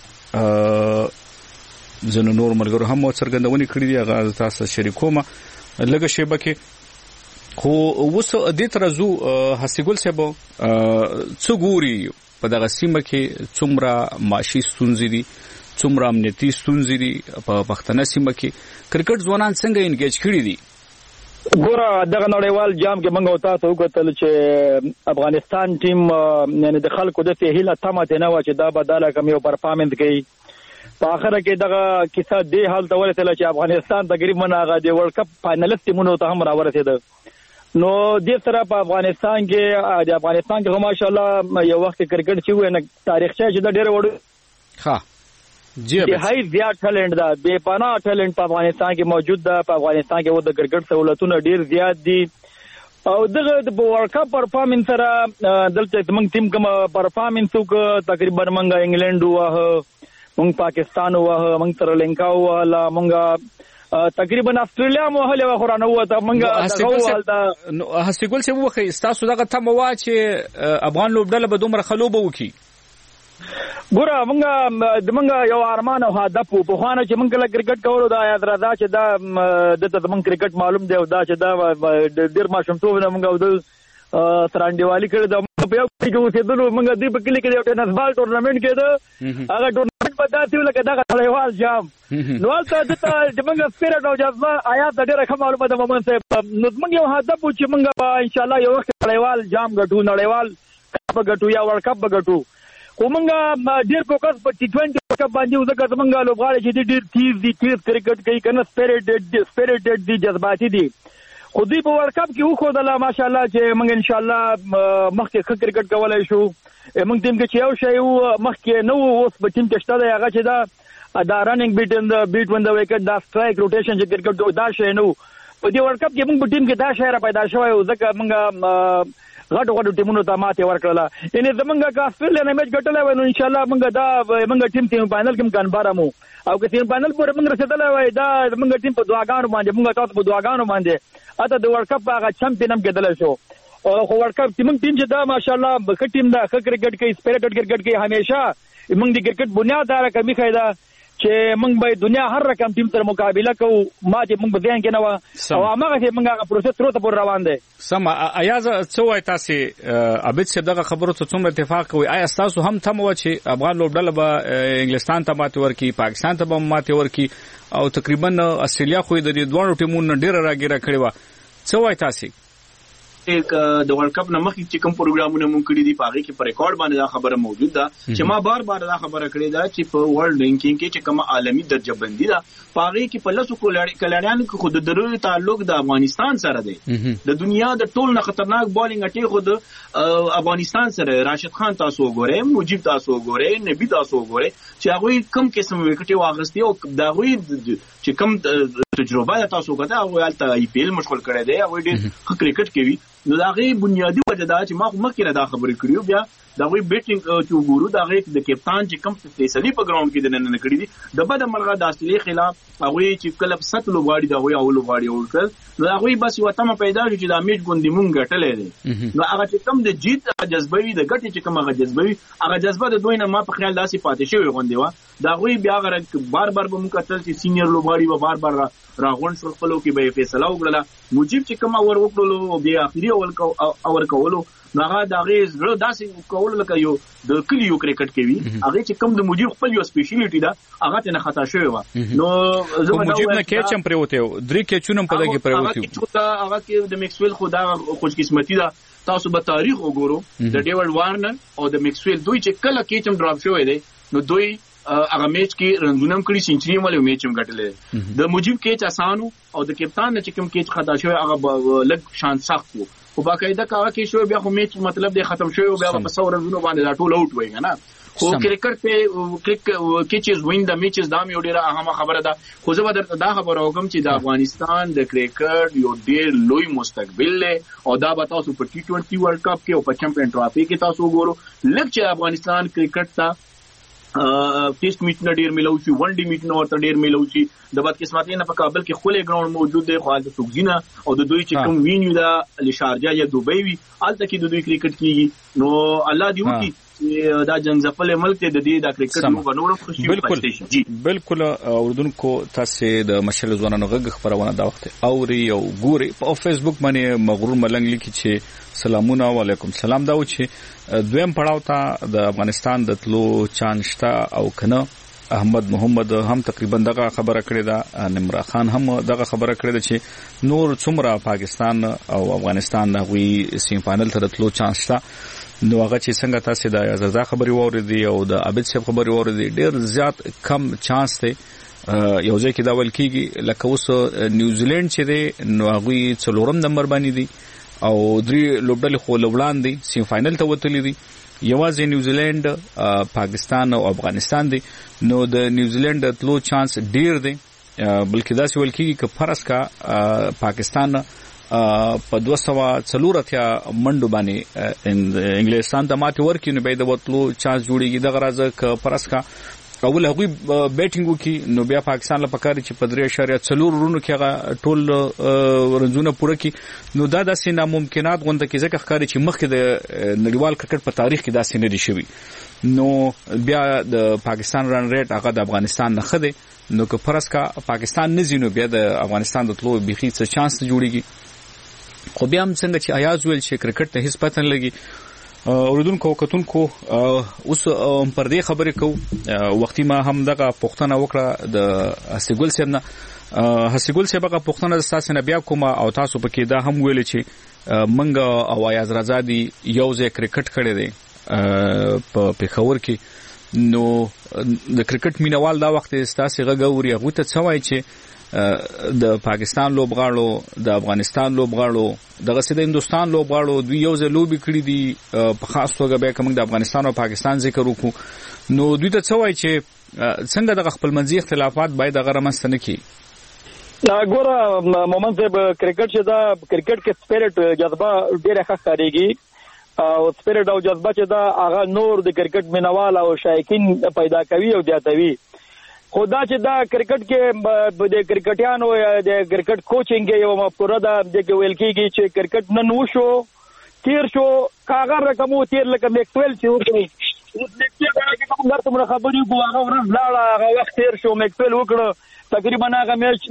زنو نور ملګرو هم څرګندونې کړې دي هغه تاسو شریکوم لږه شیبه کې خو اوس د ترزو حسیګل صاحب څو ګوري په دغه سیمه کې څومره معاشي ستونزې دي څومره امنیتي ستونزې دي په پښتنه سیمه کې کرکټ ځوانان څنګه انګیج کړي دي
ګوره دغه نړیوال جام کې موږ تاسو وکړل چې افغانستان ټیم یعنی د خلکو د هیله تمه نه و چې دا بدله کوم یو پرفارمنس کوي په اخره کې دغه کیسه دې حال ته ورسېله چې افغانستان تقریبا هغه د ورلد کپ فائنلیست ټیمونو ته هم راورسېده. نو دې سره په افغانستان کې هم ماشاءالله یو وخت کرکټ چې وای نه تاریخچه چې د ډېر وړو
ها جی
هاي زیات ټالنت دا بے پناه ټالنت په افغانستان کې موجود ده. په افغانستان کې و د کرکټ سہولتونه ډېر زیات دي او دغه د ورلد کپ پرفارمنس سره دلته موږ ټیم کوم پرفارمنس وک تقریبا موږ انګلند واه موږ پاکستان واه موږ سریلانکا واه موږ تقریبا استرالیا مو هله وخورانه وته منګه
هسیګل څه وخت تاسو دغه تم وا چې افغان لوبډله به دومره خلوبه وکي
ګوره منګه یو ارمان او هدف په خوانه چې منګه کرکټ کولو دا یاد راځه چې دا د منګ کرکټ معلوم دی او دا چې دا ډیر ماشومتوب نه منګه د ترانډیوالي کړی دا په یو کې اوسېدلو منګه دی په کلی کې یو ټینس بال ټورنمنت کېده هغه ټورنمنت په داسې ولکه دغه نړیوال جام نو هلته دته چې منګه سپیرټ او جذبه آیات ډېره ښه معلومه ده مومن صاحب. نو زموږ یو هدف و چې منګه انشاءالله یو وخت نړیوال جام ګټو نړیوال کپ ګټو یا ورلد کپ ګټو خو منګه ډېر فوکس په T20 کپ باندې ځکه زمونږ لوبغاړي چې ډېر تیز دي تیز کرکټ کوي کنه سپیرټ دي جذباتي دي خو دوی په ورلد کپ کې وښودله ماشاءالله چې موږ انشاءالله مخکې ښه کرکټ کولی شو. موږ ټیم کې چې یو شی و مخکې نه و اوس په ټیم کې شته دی هغه چې دا رننګ بیټ وین د وکټ دا سټرایک روټیشن چې کرکټ دا شی نه و. په دې ورلد کپ کې موږ په ټیم کې دا شی را پیدا شوی و ځکه موږ غټو ټیمونو ته ماتې ورکړله. یعنې زمونږ که استرالیا نه میچ ګټلی وای نو انشاءالله موږ ټیم سیمی فاینل کې هم کنفرم وو او که سیمی فاینل پورې موږ رسېدلی وای دا زمونږ ټیم په دعاګانو باندې موږ تاسو په دعاګانو باندې هلته د ورلد کپ هغه چمپین هم کېدلی شو. خو ورلد کپ زمونږ ټیم چې دا ماشاءالله ښه ټیم ده ښه کرکټ کوي سپیرټډ کرکټ کوي. همیشه موږ د کرکټ بنیاد دا رقمي ښی ده چې موږ به دنیا هر رقم ټیم سره مقابله کوو ما چې موږ په ذهن کې نه وه او هماغسې موږ هغه پروسس تر اوسه پورې روان دی.
سمه ایاز څه وایي تاسې عابد صاحب دغه خبرو ته څومره اتفاق کوئ؟ آیا ستاسو هم تمه وه چې افغان لوبډله به انګلستان ته ماتې ورکړي پاکستان ته به ماتې ورکړي او تقریبا استرالیا خو یې د دې دواړو ټیمونو نه ډېره راګیره کړې وه څه وایي تاسې؟
د ورلد کپ نه مخکې چې کوم پروګرامونه مونږ کړي دي په هغې کې په ریکارډ باندې دا خبره موجود ده چې ما بار دا خبره کړې ده چې په ورلد رینکینګ کې چې کومه عالمي درجه بندي ده په هغې کې په لسو کلاړیانو کې خو د درو تعلق د افغانستان سره دی. د دنیا د ټول نه خطرناک بالینګ اټې خو د افغانستان سره راشد خان تاسو وګورئ مجیب تاسو وګورئ نبی تاسو وګورئ چې هغوی کوم قسم وکټې واخیستې او د هغوی چې کوم تجربه تاسو وکړه هغوی هلته IPL مشغول کړی دی هغوی ډېر ښه کرکټ کوي. نو د هغې بنیادي وجه دا چې ما خو مخکې نه دا خبرې کړي بیا د هغوی بیټینګ چې وګورو د هغې د کپتان چې کوم فیصلې په ګراونډ کې دننه کړي دي د بده مرغه د استرالیا خلاف هغوی چې کله په 7 لوبغاړي د هغوی اول لوبغاړي اول کړل نو هغوی بس یوه تمه پیدا شو چې دا میچ ګوندې مونږ ګټلی دی. نو هغه چې کوم د جیت جذبه وي د ګټې چې کوم هغه جذبه وي هغه جذبه د دوی نه ما په خیال داسې پاتې شوې غوندې وه د هغوی بیا هغه بار به مونږ کتل چې سینیر لوبغاړي به بار راغونډ شول خپلو کې به یې فیصله وکړله مجیب چې کوم اور وکړلو او بیا اخري اور کولو نو هغه د هغې زړه داسې کولو لکه یو د کلي یو کرکټ کوي هغې چې کوم د مجیب خپل یو سپیشلیټي ده هغه ترې نه خطا شوې وه. نو
مجیب نه کیچ هم پرېوتی و 3 کیچونه هم په دغې پرېوتي وو
هغه کې د میکسویل خو دا خوشقسمتي ده تاسو به تاریخ وګورو د ډیوډ وارنر او د میکسویل دوی چې کله کیچ هم ډراپ شوی دی نو دوی هغه میچ کې رنزونه هم کړي سینچري هم ولې میچ هم ګټلی د مجیب کیچ اسانو او د کپتان نه چې کوم کیچ خطا شوی هغه لږ شان سخت و خو باقاعده که هغه کې شوی بیا خو میچ مطلب دی ختم شوی بیا په 100 رنزونو باندې دا ټول آوټ وایي که نه خو کرکټ په کیچز وین د میچز دا هم یو ډېره اهمه خبره ده. خو زه به درته دا خبره وکړم چې د افغانستان د کرکټ یو ډېر لوی مستقبل دی او دا به تاسو په T20 ورلډ کپ کې او په چمپیون ټرافي کې تاسو وګورو لږ چې افغانستان کرکټ ته ټیسټ میچونه ډېر میلو شي ون ډي میچونه ورته ډېر میلو شي د بدقسمتۍ نه په کابل کې ښکلی ګراونډ موجود دی خو هلته څوک ځي نه او د دوی چې کوم وینیو ده له شارجه یا دوبۍ وي هلته کې د دوی کرکټ کېږي نو الله دې وکړي چې دا جنګ ځپلی ملک دی د دې دا کرکټ موږ به نور هم ښه شي.
بالکل اردونکو تاسې د مشعل ځوانانو غږ خپرونه دا وخت اوري او ګوري په فیسبوک باندې مغرور ملنګ لیکي چې سلامونه وعلیکم سلام دا و چې دویم پړاو ته د افغانستان د تلو چانس شته او کنه احمد محمد هم تقریبا دغه خبره کړې ده نمرا خان هم دغه خبره کړې ده چې نور څومره پاکستان او افغانستان هغوی سیمی فاینل ته د تلو چانس شته نو هغه چې څنګه تاسو د ازازا خبري واوریدي او د عابد صاحب خبري واوریدي ډیر زیات کم چانس دی یو ځای کې دا ول کېږي لکه اوس نیوزیلند چې دی نو هغه 4 نمبر باندې دی او 3 لوبډلې خو لوړان دي سیم فائنل ته وتلې دي یوازې نیوزیلند پاکستان او افغانستان دي نو د نیوزیلند تلو چانس ډیر دی بلکې دا څه ول کېږي چې فرض کا پاکستان په 240 منډو باندې انګلستان ته ماته ورکړي نو به د وټلو چانس جوړیږي د غرض ک فرض کا اول هغه بیټینګ وکي نو بیا پاکستان لپاره کاری چې په 3.4 رونو کې هغه ټول رنزونه پوره کی نو دا د سینا ممکنات غونډه کې ځکه ښکاري چې مخکې د نړیوال کرکټ په تاریخ کې دا سینه دي شوی نو بیا د پاکستان رن ریټ هغه د افغانستان نه خده نو که فرض کا پاکستان نه زینو بیا د افغانستان د تلو بيخي څه چانس جوړیږي خو بیا هم څنګه چې آیاز ویل چې کرکټ ته هیڅ پته نه لګي اوردونکو کتونکو اوس پر دې خبرې کو وختي ما هم دغه پښتنه وکړه د حسیګل صاحب نه حسیګل صاحب هغه پښتنه د تاسو نه بیا کوم او تاسو پکې دا هم ویل چې منګه او آیاز رضا دی یو ځای کرکټ کړي دي په پیښور کې نو د کرکټ مینوال دا وخت تاسو غووري هغه ته څوای چې د پاکستان لوبغاړو د افغانستان لوبغاړو دغه سید هندستان لوبغاړو دوی یو ځای لوبي کړی دي په خاص توګه به کوم د افغانستان او پاکستان ذکر وکړو نو دوی ته څوای چې څنګه د خپل منځي اختلافات باید غره منستنه کی
ګوره مومن صاحب کرکټ چې دا کرکټ کې سپیرټ جذبه ډیره ښه ښکارېږي او سپیرټ او جذبه چې دا هغه نور د کرکټ مینوال او شایقین پیدا کوي او زیاتوي خدا چې دا کرکټ کې د کرکټیانو د کرکټ کوچینګ یو مفکوره ده د ویل کېږي چې کرکټ نن وشو تیر شو کاغذ رقم تیر لکه میکسویل چې وکړي اوس میکسویل کوم درته خبرې کوو هغه ورځ لاړه هغه وخت تیر شو میکسویل وکړه تقریبا هغه میچ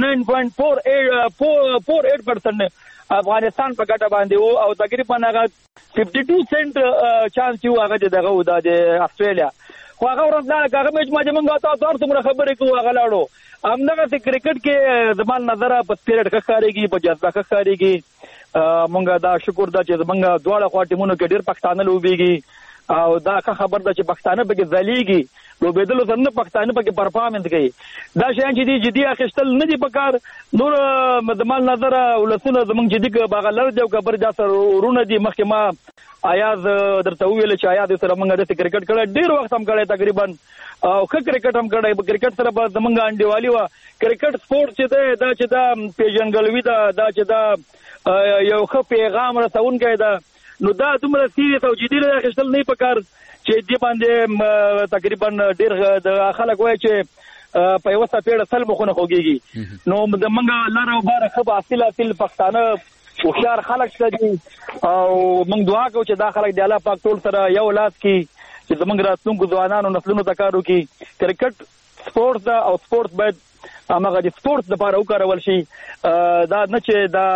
99.48% افغانستان په ګټه باندې وو او تقریبا هغه 52 سنت چانس یو هغه دغه و د استرالیا خو هغه ورځ دا هغه میچ ما جمعه تاسو څومره خبرې کوو هغه لاړو همدغه کرکټ کې زمون نظر په سپیرټ ښکارېږي په جذبه ښکارېږي مونږه دا شکر ده چې زمونږ دواړه خوا ټیمونو کې ډېر پښتانه لوبېږي او دا خبر ده چې پښتانه پکې ځلیږي لوبېدلو سره نه پښتانه پکې پرفارمنس کوي دا شیان چې دي جدي اخیستل نه دي پکار نور زمون نظر ولسونه زمونږ جدي باغلر دی او خبر دا سره ورونه دي مخکې ما آیاز درته ویل چې آیاز سره مونږ د کرکټ کړه ډېر وخت هم کړی تقریبا او کرکټ هم کړی په کرکټ سره به زمونږ انډیوالي و کرکټ سپورت چې دی دا چې دا پیژنګلوي دا چې دا یو ښه پیغام رسونکی ده نو دا دومره سیریس او جدي نه اخیستل نه پکار چې دې باندې تقریبا ډېر د خلک وایي چې په یو سپېړه سل مخونه خوږيږي نو د منګه لاره او بار خبر اصل پښتانه خوشار خلک دي او موږ دعا کوو چې دا خلک د الله پاک ټول سره یو لاس کې چې زموږ راتلونکو ځوانانو نسلونو ته کار وکړي کرکټ سپورت دا او سپورت باید هغه د سپورت لپاره وکړول شي دا نه چې دا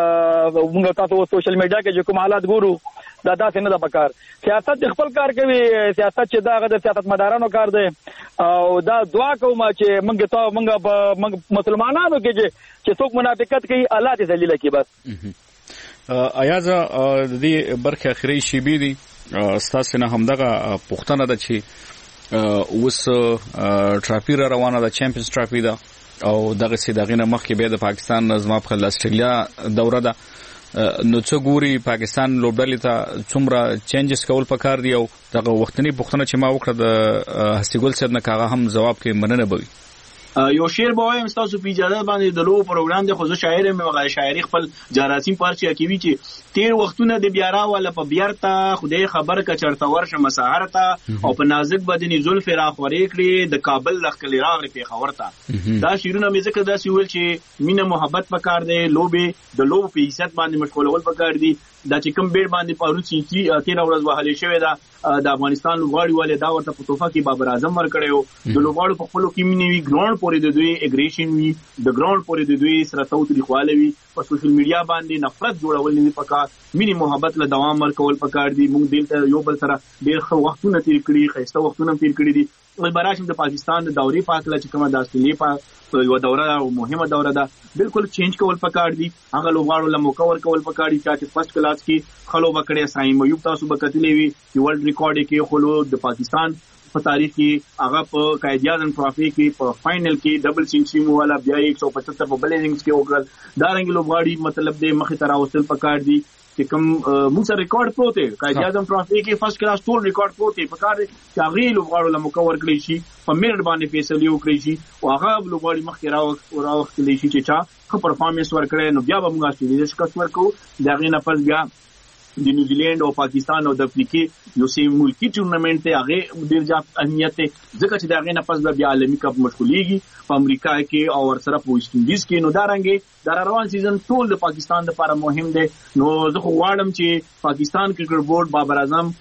موږ تاسو سوشل میډیا کې کوم حالات ګورو دا داسې نه ده پکار سیاست خپل کار کوي سیاست چې دا د سیاست مدارانو کار دی او دا دعا کوم چې موږ مسلمانانو کې چې څوک منافقت کوي الله دې ذلیل کړي بس
ایاز د دې برخه اخري شی بي دي ستاسو نه همدغه پښتنه ده چې اوس ټرافي روانه ده چمپionز ټرافي ده او دغه سي دغه نه مخکې به د پاکستان نظم په استرالیا دوره ده نو څو ګوري پاکستان لوبډلې ته څومره چینجز کول پکار دی او دغه وختنی پښتنه چې ما وکړه د حسیګل صاحب نه کاغه هم جواب کې مننه بوي
یو شعر به وایم تاسو په اجازه باندې د لو پروګرام د خو شاعر مې وغه شاعري خپل جراسیم پارچیا کوي چې تیر وختونه د بیارا ولا په بیارتا خدای خبر کا چرته ورشه مساحرتا او په نازک بدني زلف را خورې کړې د کابل لخل راغلي په خورتا دا شیرونه مې ذکر دا سی ویل چې مینه محبت پکار دی لوبه د لوب په حیثیت باندې مشغولول پکار دی دا چې کوم بیړ باندې پارو چې 13 ورځ وهلې شوې ده د افغانستان لوبغاړي والے دا ورته په توفه کې بابر اعظم ور کړو د لوبغاړو په خپل کې مینوي ګراوند پورې د دوی اګریشن وی د ګراوند پورې د دوی سره توتري خواله وی په سوشل میډیا باندې نفرت جوړول نه پکار مینی محبت له دوام ورکول پکار دي موږ دلته یو بل سره ډېر ښه وختونه تیر کړی خسته وختونه تیر کړی دي براشم د پاکستان د دوري په اړه چې کومه د استرالیا یو دوره او مهمه دوره ده بالکل چینج کول پکار دي هغه لوبغاړو له موقع ورکول پکار دي چې فرست کلاس کې خلو بکړې سايم یو تاسو بکتلې وي چې ورلد ریکارډ کې خلو د پاکستان په تاریخ کې هغه په قائد اعظم ټرافي کې په فائنل کې ډبل سنچري مولا بیا 175 په بلینګز کې وکړل دا رنګ لوبغاړي مطلب د مخه تر اوسل پکار دي چې کوم موږ سره ریکارډ پروت قائد اعظم ټرافي کې فرست کلاس ټول ریکارډ پروت پکار دي چې هغه لوبغاړو له موقع ورکړي شي په منټ باندې فیصله وکړي شي او هغه لوبغاړي مخکې راوختلی شي چې چا خپل پرفارمنس ورکړي نو بیا به موږ استرالیا شکست ورکو دا غي نه پس بیا د نیوزیلند او پاکستان او د افریقې یو سیم ملکی ټورنمنت ته هغه ډیر زیات اهمیت ته ځکه چې دا غي نه پس بیا عالمي کپ مشغولېږي په امریکا کې او ورسره په ویسټ انډیز کې نو دا رنګي دا روان سیزن ټول د پاکستان لپاره مهم دی نو زه خو غواړم چې پاکستان کرکټ بورډ بابر اعظم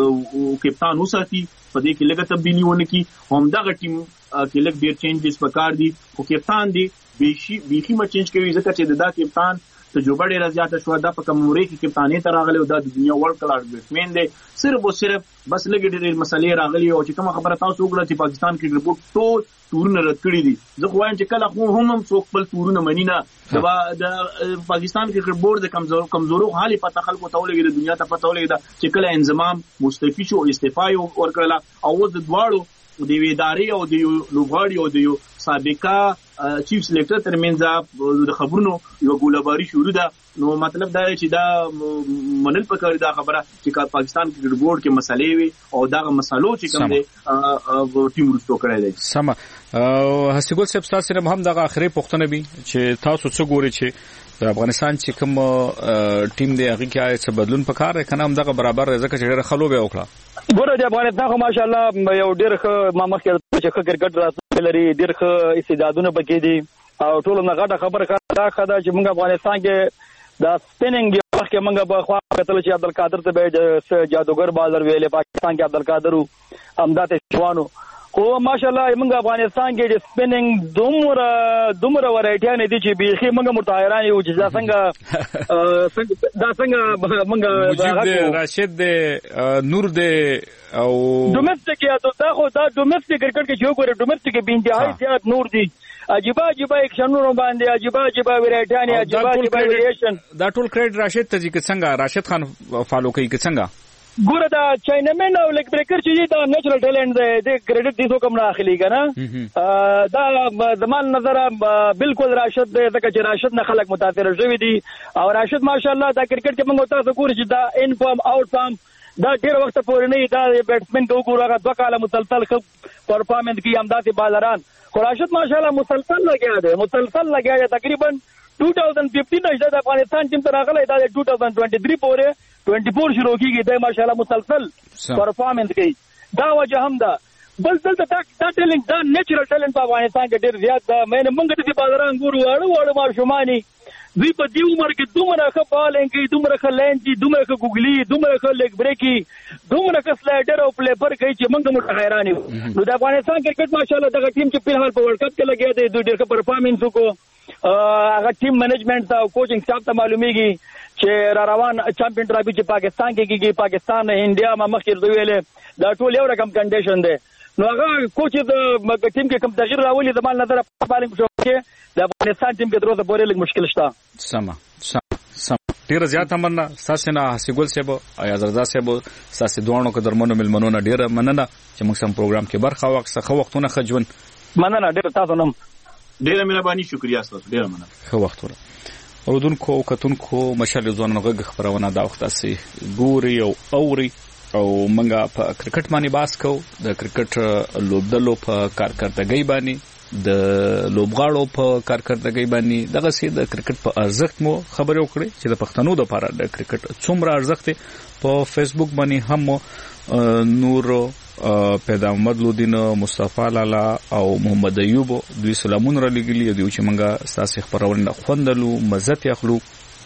کپتان وساتي په دې کې لږه تبدیلی ونه کی هم دا ټیم کې لږ ډیر چینجز پکار دي او کپتان دی بیخي ما چینج کوي ځکه چې دا کپتان تجربه ډیره زیاته شو دا په کموري کې کپتانی ته راغلی او د دنیا ورلد کلاس بیټسمن دی صرف او صرف بس لګ ډېر مسلې راغلی او چې کوم خبره تاسو وګورئ چې پاکستان کې رپورټ ټول تورونه رد کړی دي زه خو وایم چې کله خو هم څوک خپل تورونه منی نه د پاکستان کې بورډ د کمزورو حالي پته خلکو ته ولګي د دنیا ته پته ولګي چې کله انضمام مستفی شو استعفای ورکړه او د دواړو د ویداري او د لوبغاړي او د سابقه چیف سلیکټر ترمنځ د خبرونو یو ګولباري شروع ده نو مطلب دا چې دا منل پکړی دا خبره چې پاکستان کرکټ بورډ کې مسلې وي او دا مسلو چې کوم دي ټیم ورستو کړی دی
سم حسیګل صاحب تاسو نه هم دغه اخري پوښتنه وي چې تاسو څه ګوري چې د افغانستان چې کوم ټیم دی هغه کې څه بدلون پکار کنه هم دغه برابر ځکه چې ډېر خلو به وکړه
ګوره د افغانستان خو ماشاءالله یو ډېر ښه ما مخکې چې کرکټ راځي لري ډېر ښه استعدادونه پکې دي او ټول نه غټه خبره دا خدا چې موږ افغانستان کې دا سپیننګ مخکې موږ په خوا کتل چې عبدالقادر ته به جادوګر بالر ویلې پاکستان کې عبدالقادر امداد شوانو خو ماشاءالله موږ افغانستان کې د سپیننګ دومره ورایټیان دي چې بیخي موږ متحیران یو چې دا څنګه موږ
راشد نور دې او
ډومېسټک یا دا خو دا ډومېسټک کرکټ کې جو ګوره ډومېسټک کې بینتهایی زیات نور دي عجيبه ایکشنونو باندې عجيبه ورایټیان عجيبه ویریشن
دا ټول کریډ راشد ته چې څنګه راشد خان فالو کوي چې څنګه
ګوره دا چاینمن او لیګ بریکر چې دا نیچرل ټیلنٹ دی د کریډټ دي څوک هم نه اخلي کنه دا زمان نظر بالکل راشد دی ځکه چې راشد نه خلک متاثر شوی دي او راشد ماشاءالله دا کرکټ کې موږ تاسو ګورئ چې دا ان فارم آوټ فارم دا ډیر وخت پورې نه دا بیټسمن کو ګورغه 2 کاله مسلسل پرفارمنس کی امدادي بالران خو راشد ماشاءالله مسلسل لګیا دی تقریبا 2015 د افغانستان ټیم ته راغلی دا 2023 پورې 24 شروع کیږي دا ماشاءالله مسلسل پرفارمنس کوي دا وجه هم ده بل دلته دا ټیلنټ دا نیچرل ټیلنټ په افغانستان کې ډیر زیات ده مې موږ د بالران ګورو واړو مارشماني دوی په دې عمر کې دومره ښه بالینګ کوي دومره ښه لینډي دومره ښه ګوګلي دومره ښه لیګ بریکي دومره ښه سلایډر او پلیپر کوي چې موږ هم حیران یو نو د افغانستان کرکټ ماشاءالله دغه ټیم چې په حال په ورلد کپ کې لګیا دی دوی ډېر ښه پرفارمنس وکړو هغه ټیم منیجمنت او کوچینګ سټاف ته معلومیږي چې را روان چمپیون ټرافي چې پاکستان کې کېږي پاکستان انډیا ما مخکې ویلې دا ټول یو رقم کنډیشن دی نو هغه کوچ د ټیم کې کوم تغییر راولي د مال نظر په بالینګ شو کې د افغانستان ټیم کې دروازه پورې لږ مشکل شته
سم ډیر زیات مننه تاسو نه حسیګل صاحب او زردا صاحب تاسو دوه کو درمنو ملمنونه ډیر مننه چې موږ سم پروګرام کې برخه واخیسته وختونه خجون
مننه ډیر تاسو نم
ډیر مهرباني شکریا تاسو ډیر مننه
خو وخت ور اردوونکو کتونکو مشال ځوانانو غږ خبرونه دا وخت اسي ګوري او اوري او منګه په کرکټ باندې باس کو د کرکټ لوبډلو په کارکړدګۍ باندې د لوبغاړو په کارکړدګۍ باندې دغه سي د کرکټ په ارزښت مو خبرې وکړي چې د پښتنو لپاره د کرکټ څومره ارزښت په فیسبوک باندې هم نور پیدا محمد لودین مصطفی لالا او محمد ایوب دوی سلامون را لګلی دی چې منګه ساسي خبرونه خوندلو مزت یخلو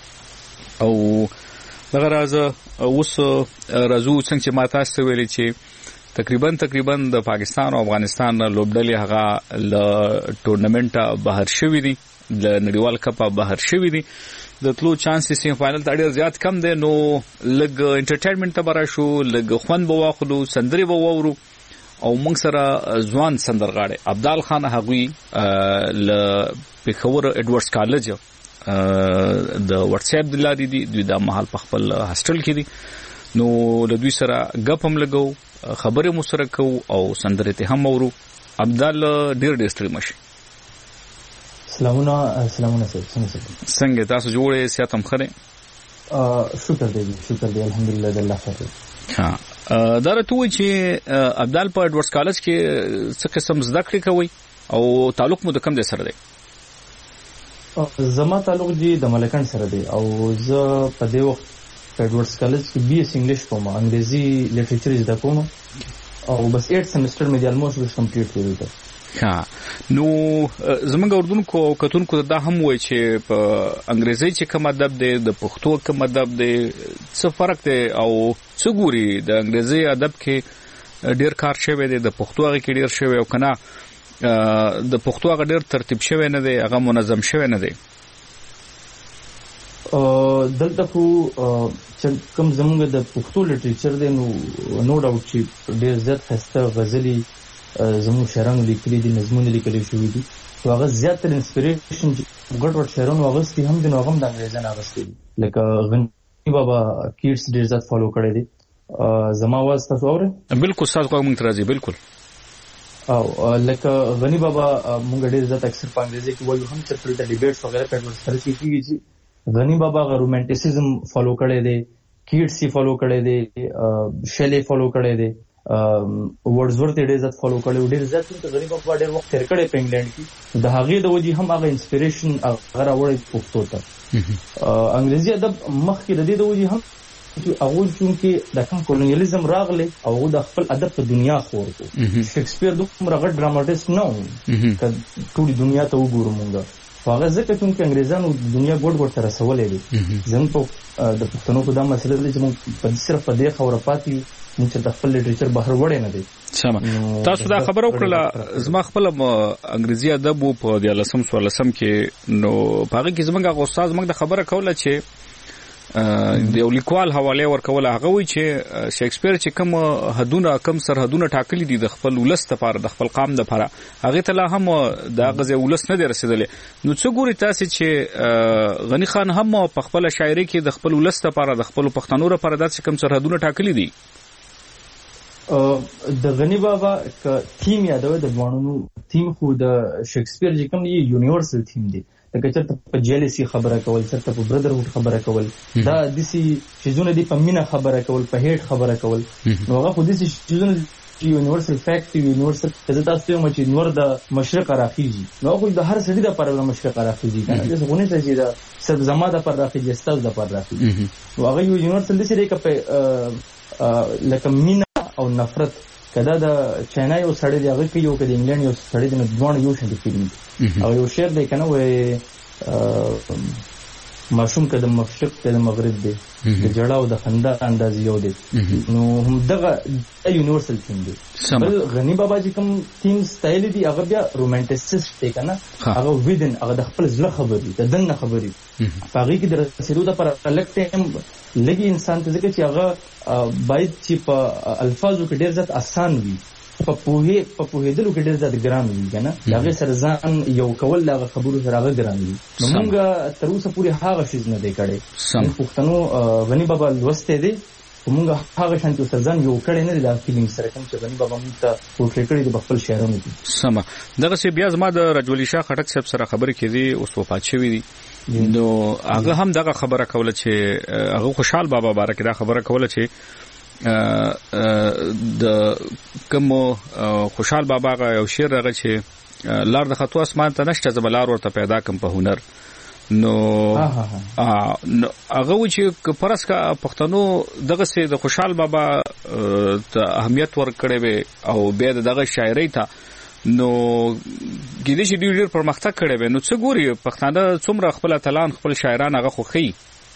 او دغه راز اوس راځو څنګه چې ماته ست ویلي چې تقریبا د پاکستان او افغانستان لوبډلې هغه ل ټورنمنت بهر شوی دي د نړیوال کپ بهر شوی دي د تلو چانس سیم فائنل ته ډیر زیات کم دی نو لګ انټرټینمنت ته برا شو لګ خوند بو واخلو سندري بو وورو او موږ سره ځوان سندرغاړي عبدال خان هغوی ل پیښور ایډورډز کالج د واتس اپ د لارې دی د محل په خپل هاستل کې دي نو له دوی سره غپ هم لګو خبرې مو سره کو او سندرې ته هم اورو عبدال ډیر ستړي مشي
سلامونه څنګه
تاسو جوړې سیاست هم خره
شکر دی الحمدلله د الله شکر
ها دا راته چې عبدال په ایډورډز کالج کې څه قسم زده کړې کوي او تعلق مو د کوم ځای سره دی
زما تعلق دی د ملکان سره دی او زه په دې وخت په ایډورډز کالج کې بي اس انګلیش کوم انګریزي لټریچر زده کوم او بس 8 سیمستر مې د الموست کمپلیټ کړی دی
ها نو زمونږ اردوونکو کتونکو دا هم وایي چې په انګریزي چې کوم ادب دی د پښتو کوم ادب دی څه فرق دی او څه ګوري د انګریزي ادب کې ډیر کار شوی دی د پښتو هغه کې ډیر شوی او کنه د پښتو هغه ډیر ترتیب شوی نه دی هغه منظم شوی نه دی
دلته خو کوم زمونږ د پښتو لټریچر دی نو ډاوټ چې ډیر زیات خسته غزلي زموږ شاعرانو لیکلي دي نظمونه لیکلي شوي دي نو هغه زیاتره انسپریشن ګډ شاعرانو اغوستي هم دي نو هغه هم د انګریزانو اغوستي دي لکه غنی بابا کیټس ډیر زیات فالو کړی دي زما आवाज تاسو اورئ
بالکل تاسو کوم ترازی بالکل
او لکه غنی بابا مونږ ډیر زیات اکثر په انګریزي کې وایو هم چې په ډیبیټس وغیرہ په سره کېږي چې غنی بابا غ رومانټیسزم فالو کړی دی کیټس فالو کړی دی شیلی فالو کړی دی ورډزورت ډیر زیات فالو کړی ډیر زیات ته غنی بابا ډیر وخت تیر کړی په انګلند کې د هغې د وجې هم هغه انسپریشن هغه راوړی پښتو ته انګریزي ادب مخکې د دې د وجې هم چې هغه چې د کوم کولونیالیزم راغلی او هغه د خپل ادب په دنیا خور کو شکسپیر دومره غټ ډراماټیست نه و چې ټول دنیا ته وګورو مونږ هغه ځکه چې انګریزانو دنیا ګډ ته رسولې دي زموږ په د پښتنو په دا مسله دي چې موږ په صرف په دې خبره پاتې موږ د خپل لټریچر بهر وړې نه دي
سم تاسو دا خبر وکړه زما خپل انګریزي ادب په 14 کې نو هغه کې زمونږ استاد موږ د خبره کوله چې د یو لیکوال حواله ورکول هغه وی چې شکسپیر چې کوم حدونه کم سرحدونه ټاکلي دي د خپل ولست لپاره د خپل قام لپاره هغه ته لا هم د غزه ولست نه رسیدلې نو څه ګوري تاسو چې غنی خان هم په خپل شاعري کې د خپل ولست لپاره د خپل پښتنو لپاره د کم سرحدونه ټاکلي دي
د غنی بابا تیم یادوي د ځوانونو تیم خو د شکسپیر چې کوم یونیورسل تیم دی لکه چرته په جیلسی خبره کول چرته په برادرهوډ خبره کول دا دسی چیزونه دی په مینا خبره کول په هیټ خبره کول نو هغه خو دسی چیزونه یونیورسل فیکټ یونیورسل ته تاسو ته مچ نور د مشرق راخیږي نو خو د هر سړي د پر د مشرق راخیږي کنه چې غونې ته چې دا سب زما د پر راخیږي ستاسو د پر راخیږي نو هغه یونیورسل دسی دی کپه لکه مینا او نفرت کدا د چاینا یو سړی دی هغه کې یو کډ انګلند یو سړی دی نو ځوان یو شان دي فلم او یو شعر دی کنه وای ماشوم کده مشرق کده مغرب دی د جړه او د خندا انداز یو دی نو هم دغه یونیورسل تیم دی بل غنی بابا چې کوم تیم سټایل دی هغه بیا رومانټیسټ دی کنه هغه ویدن هغه د خپل ځله خبري د دنه خبري هغه کې د رسیدو لپاره الګ ټیم لګي انسان ته ځکه چې هغه باید چې په الفاظو کې ډیر زیات آسان وي په پوهېدلو کې ډیر زیات ګران وي کنه هغه سره ځان یو کول هغه خبرو سره هغه ګران وي نو موږ تر اوسه پورې هغه شیز نه دی کړی پښتنو غنی بابا لوسته دی موږ هغه شانتي سره ځان یو کړی نه دی دا فیلینګ سره کوم چې غنی بابا موږ ته ورکړی کړی د خپل شعرونو دي
سم دغه سی بیا زما د رجولی شاه خټک صاحب سره خبرې کړي اوس وفات شوی دی نو هغه هم دغه خبره کوله چې هغه خوشحال بابا بارک دا خبره کوله چې د کوم خوشحال بابا غا یو شعر هغه چې لار د خطو اسمان ته نشته زبلار ورته پیدا کوم په هنر نو هغه و چې پرس کا پښتنو دغه سي د خوشحال بابا ته اهمیت ورکړي وي او بیا دغه شاعري ته نو ګیدې چې ډېر پرمختګ کړي وي نو څه ګوري پښتانه څومره خپل اتلان خپل شاعران هغه خوخي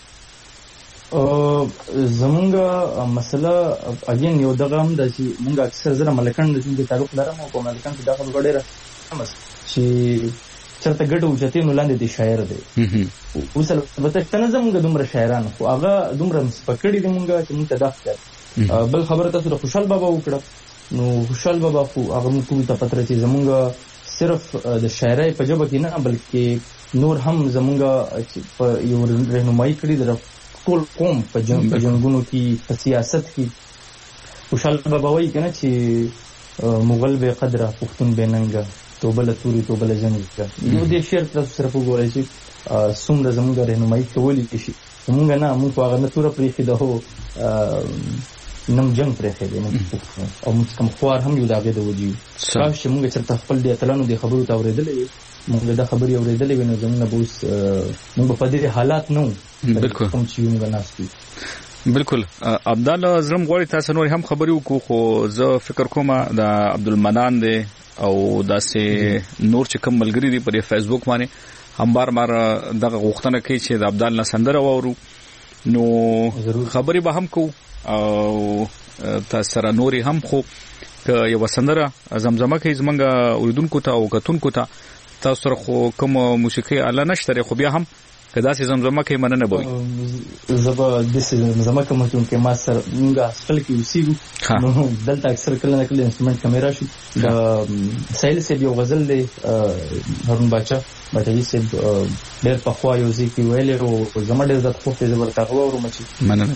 زمونږه مسله اګین یو دغه هم د چې مونږ اکثر زره ملکان د تعلق لرم او په ملکان کې داخل غړي راځي چې چرته ګډ وجته نو لاندې دي شاعر دی اوس البته څنګه زمونږ دومره شاعران خو هغه دومره سپکړي دي مونږ چې مونږ ته داخل بل خبره تاسو د خوشحال بابا وکړه نو خوشحال بابا خو هغه موږ ټول ته پته چې زمونږ صرف د شاعرۍ په ژبه کې نه بلکې نور هم زمونږ په یو رهنمایي کړي د ټول قوم په جنګونو کې په سیاست کې. خوشحال بابا وایي کنه چې مغل به قدره پښتون به ننګه توبه له توري توبه له جنګ. یو دې شعر تاسو سره وګورئ چې څومره زمونږ رهنمایي کولی شي. موږ نه موږ هغه نه توره پرېښې ده هو نم جنگ پرېښې دی او موږ کوم خوار هم یو د هغې د وجې یو. کاش چې موږ چېرته خپل دې اتلانو دې خبرو ته اورېدلی وي موږ دا خبرې اورېدلې وي نو زموږ به اوس موږ به په دې حالات نه وو کوم چې موږ ناست وي.
بالکل عبدالله زړم غواړي تاسو نور هم خبرې وکړو خو زه فکر کوم د عبدالمنان دی او داسې نور چې کوم ملګري دي پر فیسبوک باندې هم بار دغه غوښتنه کوي چې د عبدالله سندره واورو نو خبرې به هم کوو او تاسو سره نورې هم خو که یو سندره زمزمه کوي زمونږ اوریدونکو ته او کتونکو ته تاسو سره خو کوم موسیقي اله نشته خو بیا هم که داسې زمزمه کوي مننه به وي.
زه به داسې زمزمه کوم چې ما سره موږ هاسپټل کې اوسېږو نو دلته اکثر کله نه کله انسټرومنټ کمې راشي. د سایل صاحب یو غزل دی هارون باچاجي صاحب ډېر پخوا یو ځای کې ویلی او زما ډېر زیات خوښ دی زه به ورته هغه واورم چې
مننه.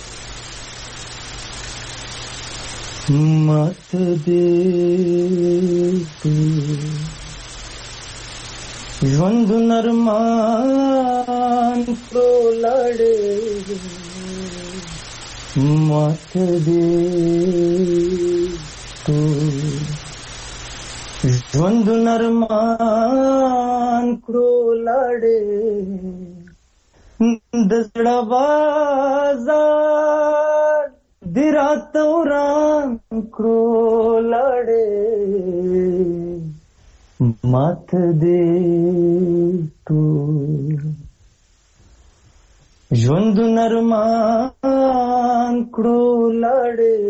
مات دې ژوند نرمان کړو لړې مات دې ژوند نرمان کړو لړې د زړه بازار دی رات وران کړو لړې مات دې تو ژوند نرمان کړو لړې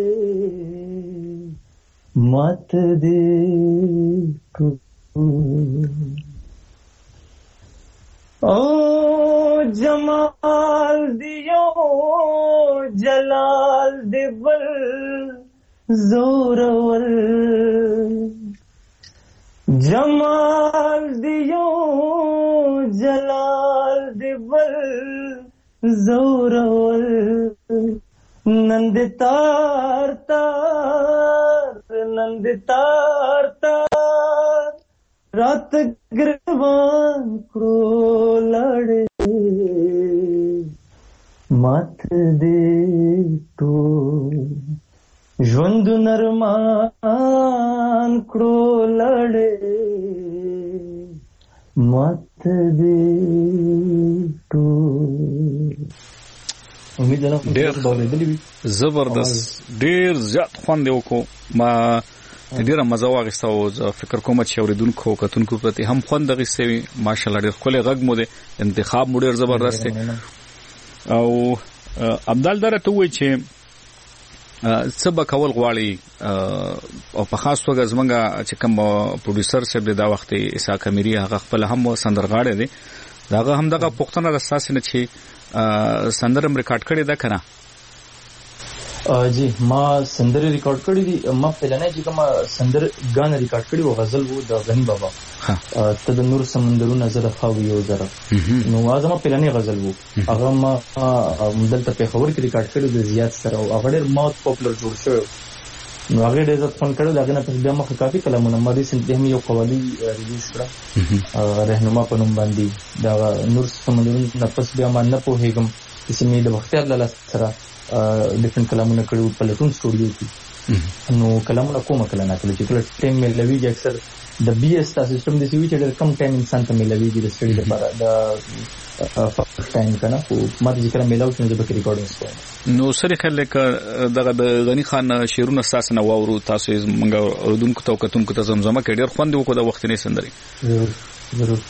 مات دې تو او جمال دیو جلال دی بل زورور جمال دیو جلال دی بل زورور نند تار تار نند تار تار رات گروان کرو لڑے مات دے تو ژوند نرمان کرو لڑے مات دے تو.
امید لرم ډېر زبردست ډېر زیات خوند وکړو ما ډېره مزه واخیسته او زه فکر کوم چې اورېدونکو او کتونکو پرتې هم خوند اخیستی وي. ماشاءالله ډېر ښکلی غږ مو دی انتخاب مو ډېر زبردست دی. او عبدال دا راته ووایي چې څه به کول غواړي او په خاص توګه زمونږ چې کوم پروډیوسر صاحب دی دا وخت اسحاق امیري هغه خپل هم سندرغاړی دی دغه هم دغه پوښتنه د ستاسې نه چې سندره ریکارډ کړې ده که نه؟
جی ما سندره ریکارډ کړې دي. ما پهلنۍ چې کومه سندرګانه ریکارډ کړې وه غزل و د غني بابا ته د نور سمندرونه زه د خاورې یو زره نو هغه زما پهلنۍ غزل و هغه ما دلته پېښور کې ریکارډ کړی د زیات سره او هغه ډېر ماوت پاپولر جوړ شوی نو هغه ډېر زیات خوند کړی د هغې نه پس بیا مخکې کافي کلامونه ما ریسنټلي هم یو قوالي ریلیز کړه رهنما په نوم باندې د نور سمندرونه نه پس بیا ما نه پوهېږم چې مې د بختیار لالا سره ډیفرنٹ کلامونه کړي په لټون سټوډیو کې نو کلامونه کومه کله نه کله چې کله ټایم ملويږي اکثر د بي اس تا سیستم د سوي چې ډېر کم ټایم انسان ته ملويږي د سټډي لپاره د فرست ټایم کنه خو ماته چې کله ملاو شنه د ریکارډینګ کوم
نو سره خلک دغه د غني خان شعرونه اساس نه واورو تاسو موږ اردوونکو ته کتونکو ته زمزمه کې ډېر خوند وکړو د وخت نه سندري
ضرور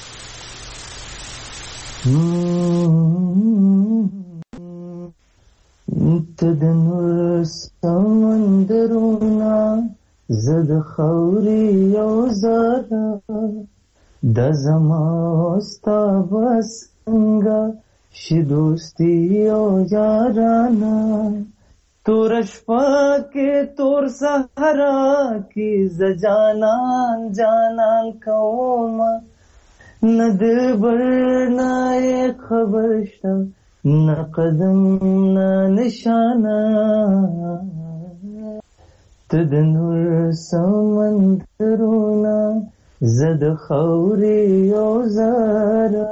ته د نور سمندرونه زه د خاورې یو زره د زما ستا به څنګه شي دوستي او یارانه تور شپه کې تور صحرا کې ز جانان جانان کوم نه دبر نه خبر شته نه قدم نه نشانه ته د نور سمندرونه زه د خاورې یو زاره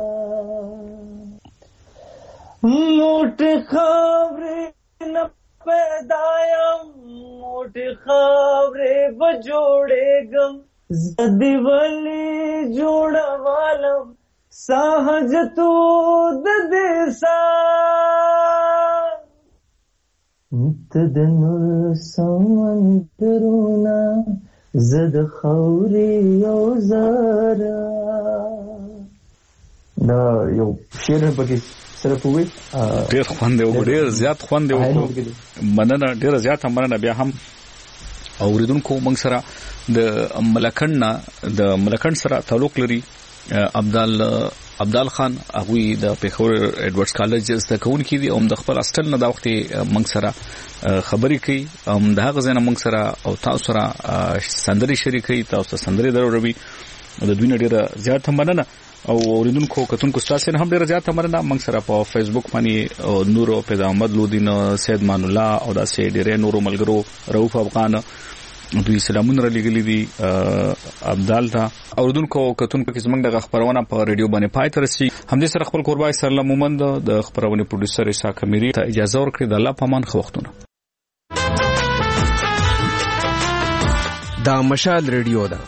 موټې خاورې نه پیدا یم موټې خاورې به جوړېږم زه دې ولې جوړوالم ساحجتو د دې ته د نور سمندرونه زه د خاورې یو زاره. دا یو شعر پکې سره پوي
ډېر خوند دی ډېر زیات خوند دی مننه ډېر زیات مننه بیا هم اوریدونکو موږ سره د ملکند سره تعلق لري عبدال خان هغه د پیښور ایډورډز کالج زده کوونکی دی او د خپل اصل نه دا وخت موږ سره خبرې کوي د هغه ځای نه موږ سره او تاسو سره سندري شریکي تاسو سندري دروي د دوی نه ډیره زیاته مننه او اوریدونکو کتونکو تاسو نه هم ډیره زیاته مننه موږ سره په فیسبوک باندې نور پیدا احمد لودین سید مان الله او دا سید ډیره نور ملګرو رؤف افغان دوی سلامونه را لګلې دي عبدال تا اوردونکو کتونکو کې زمنګ د خبرونه په رادیو باندې پای تر سي همدې سره خپل قربای سره مومند د خبرونه پروډوسر عیسی کمیری ته اجازه ورکړي د الله پامان خوښتونه
دا مشال رادیو ده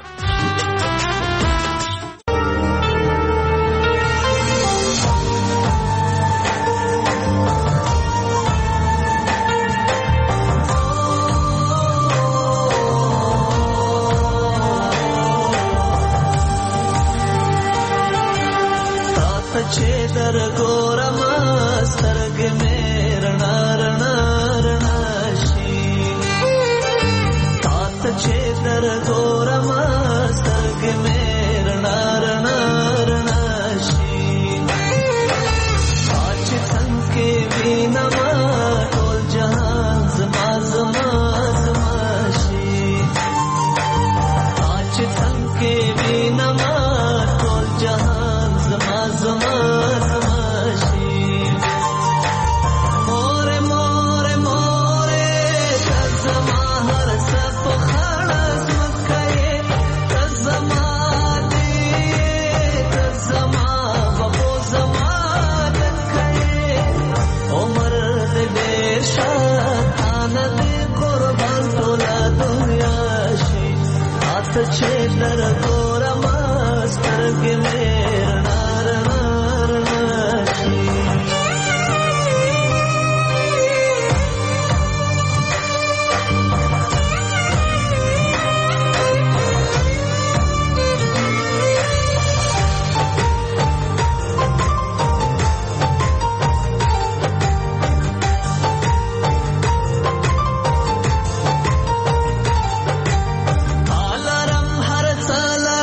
Alaram har sala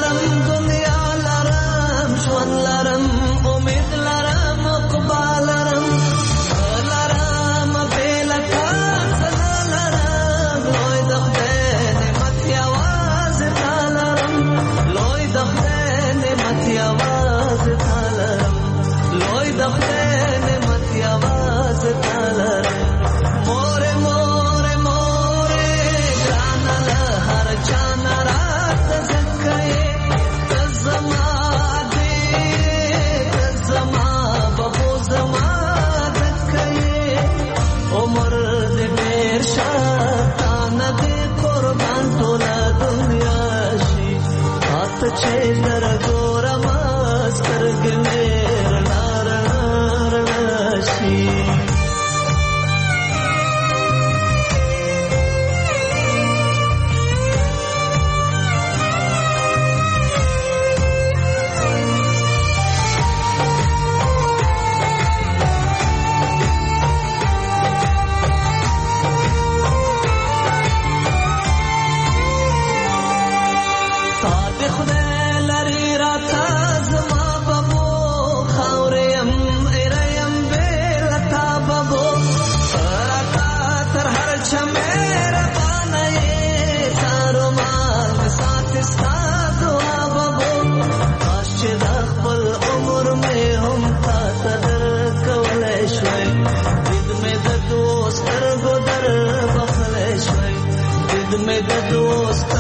دوست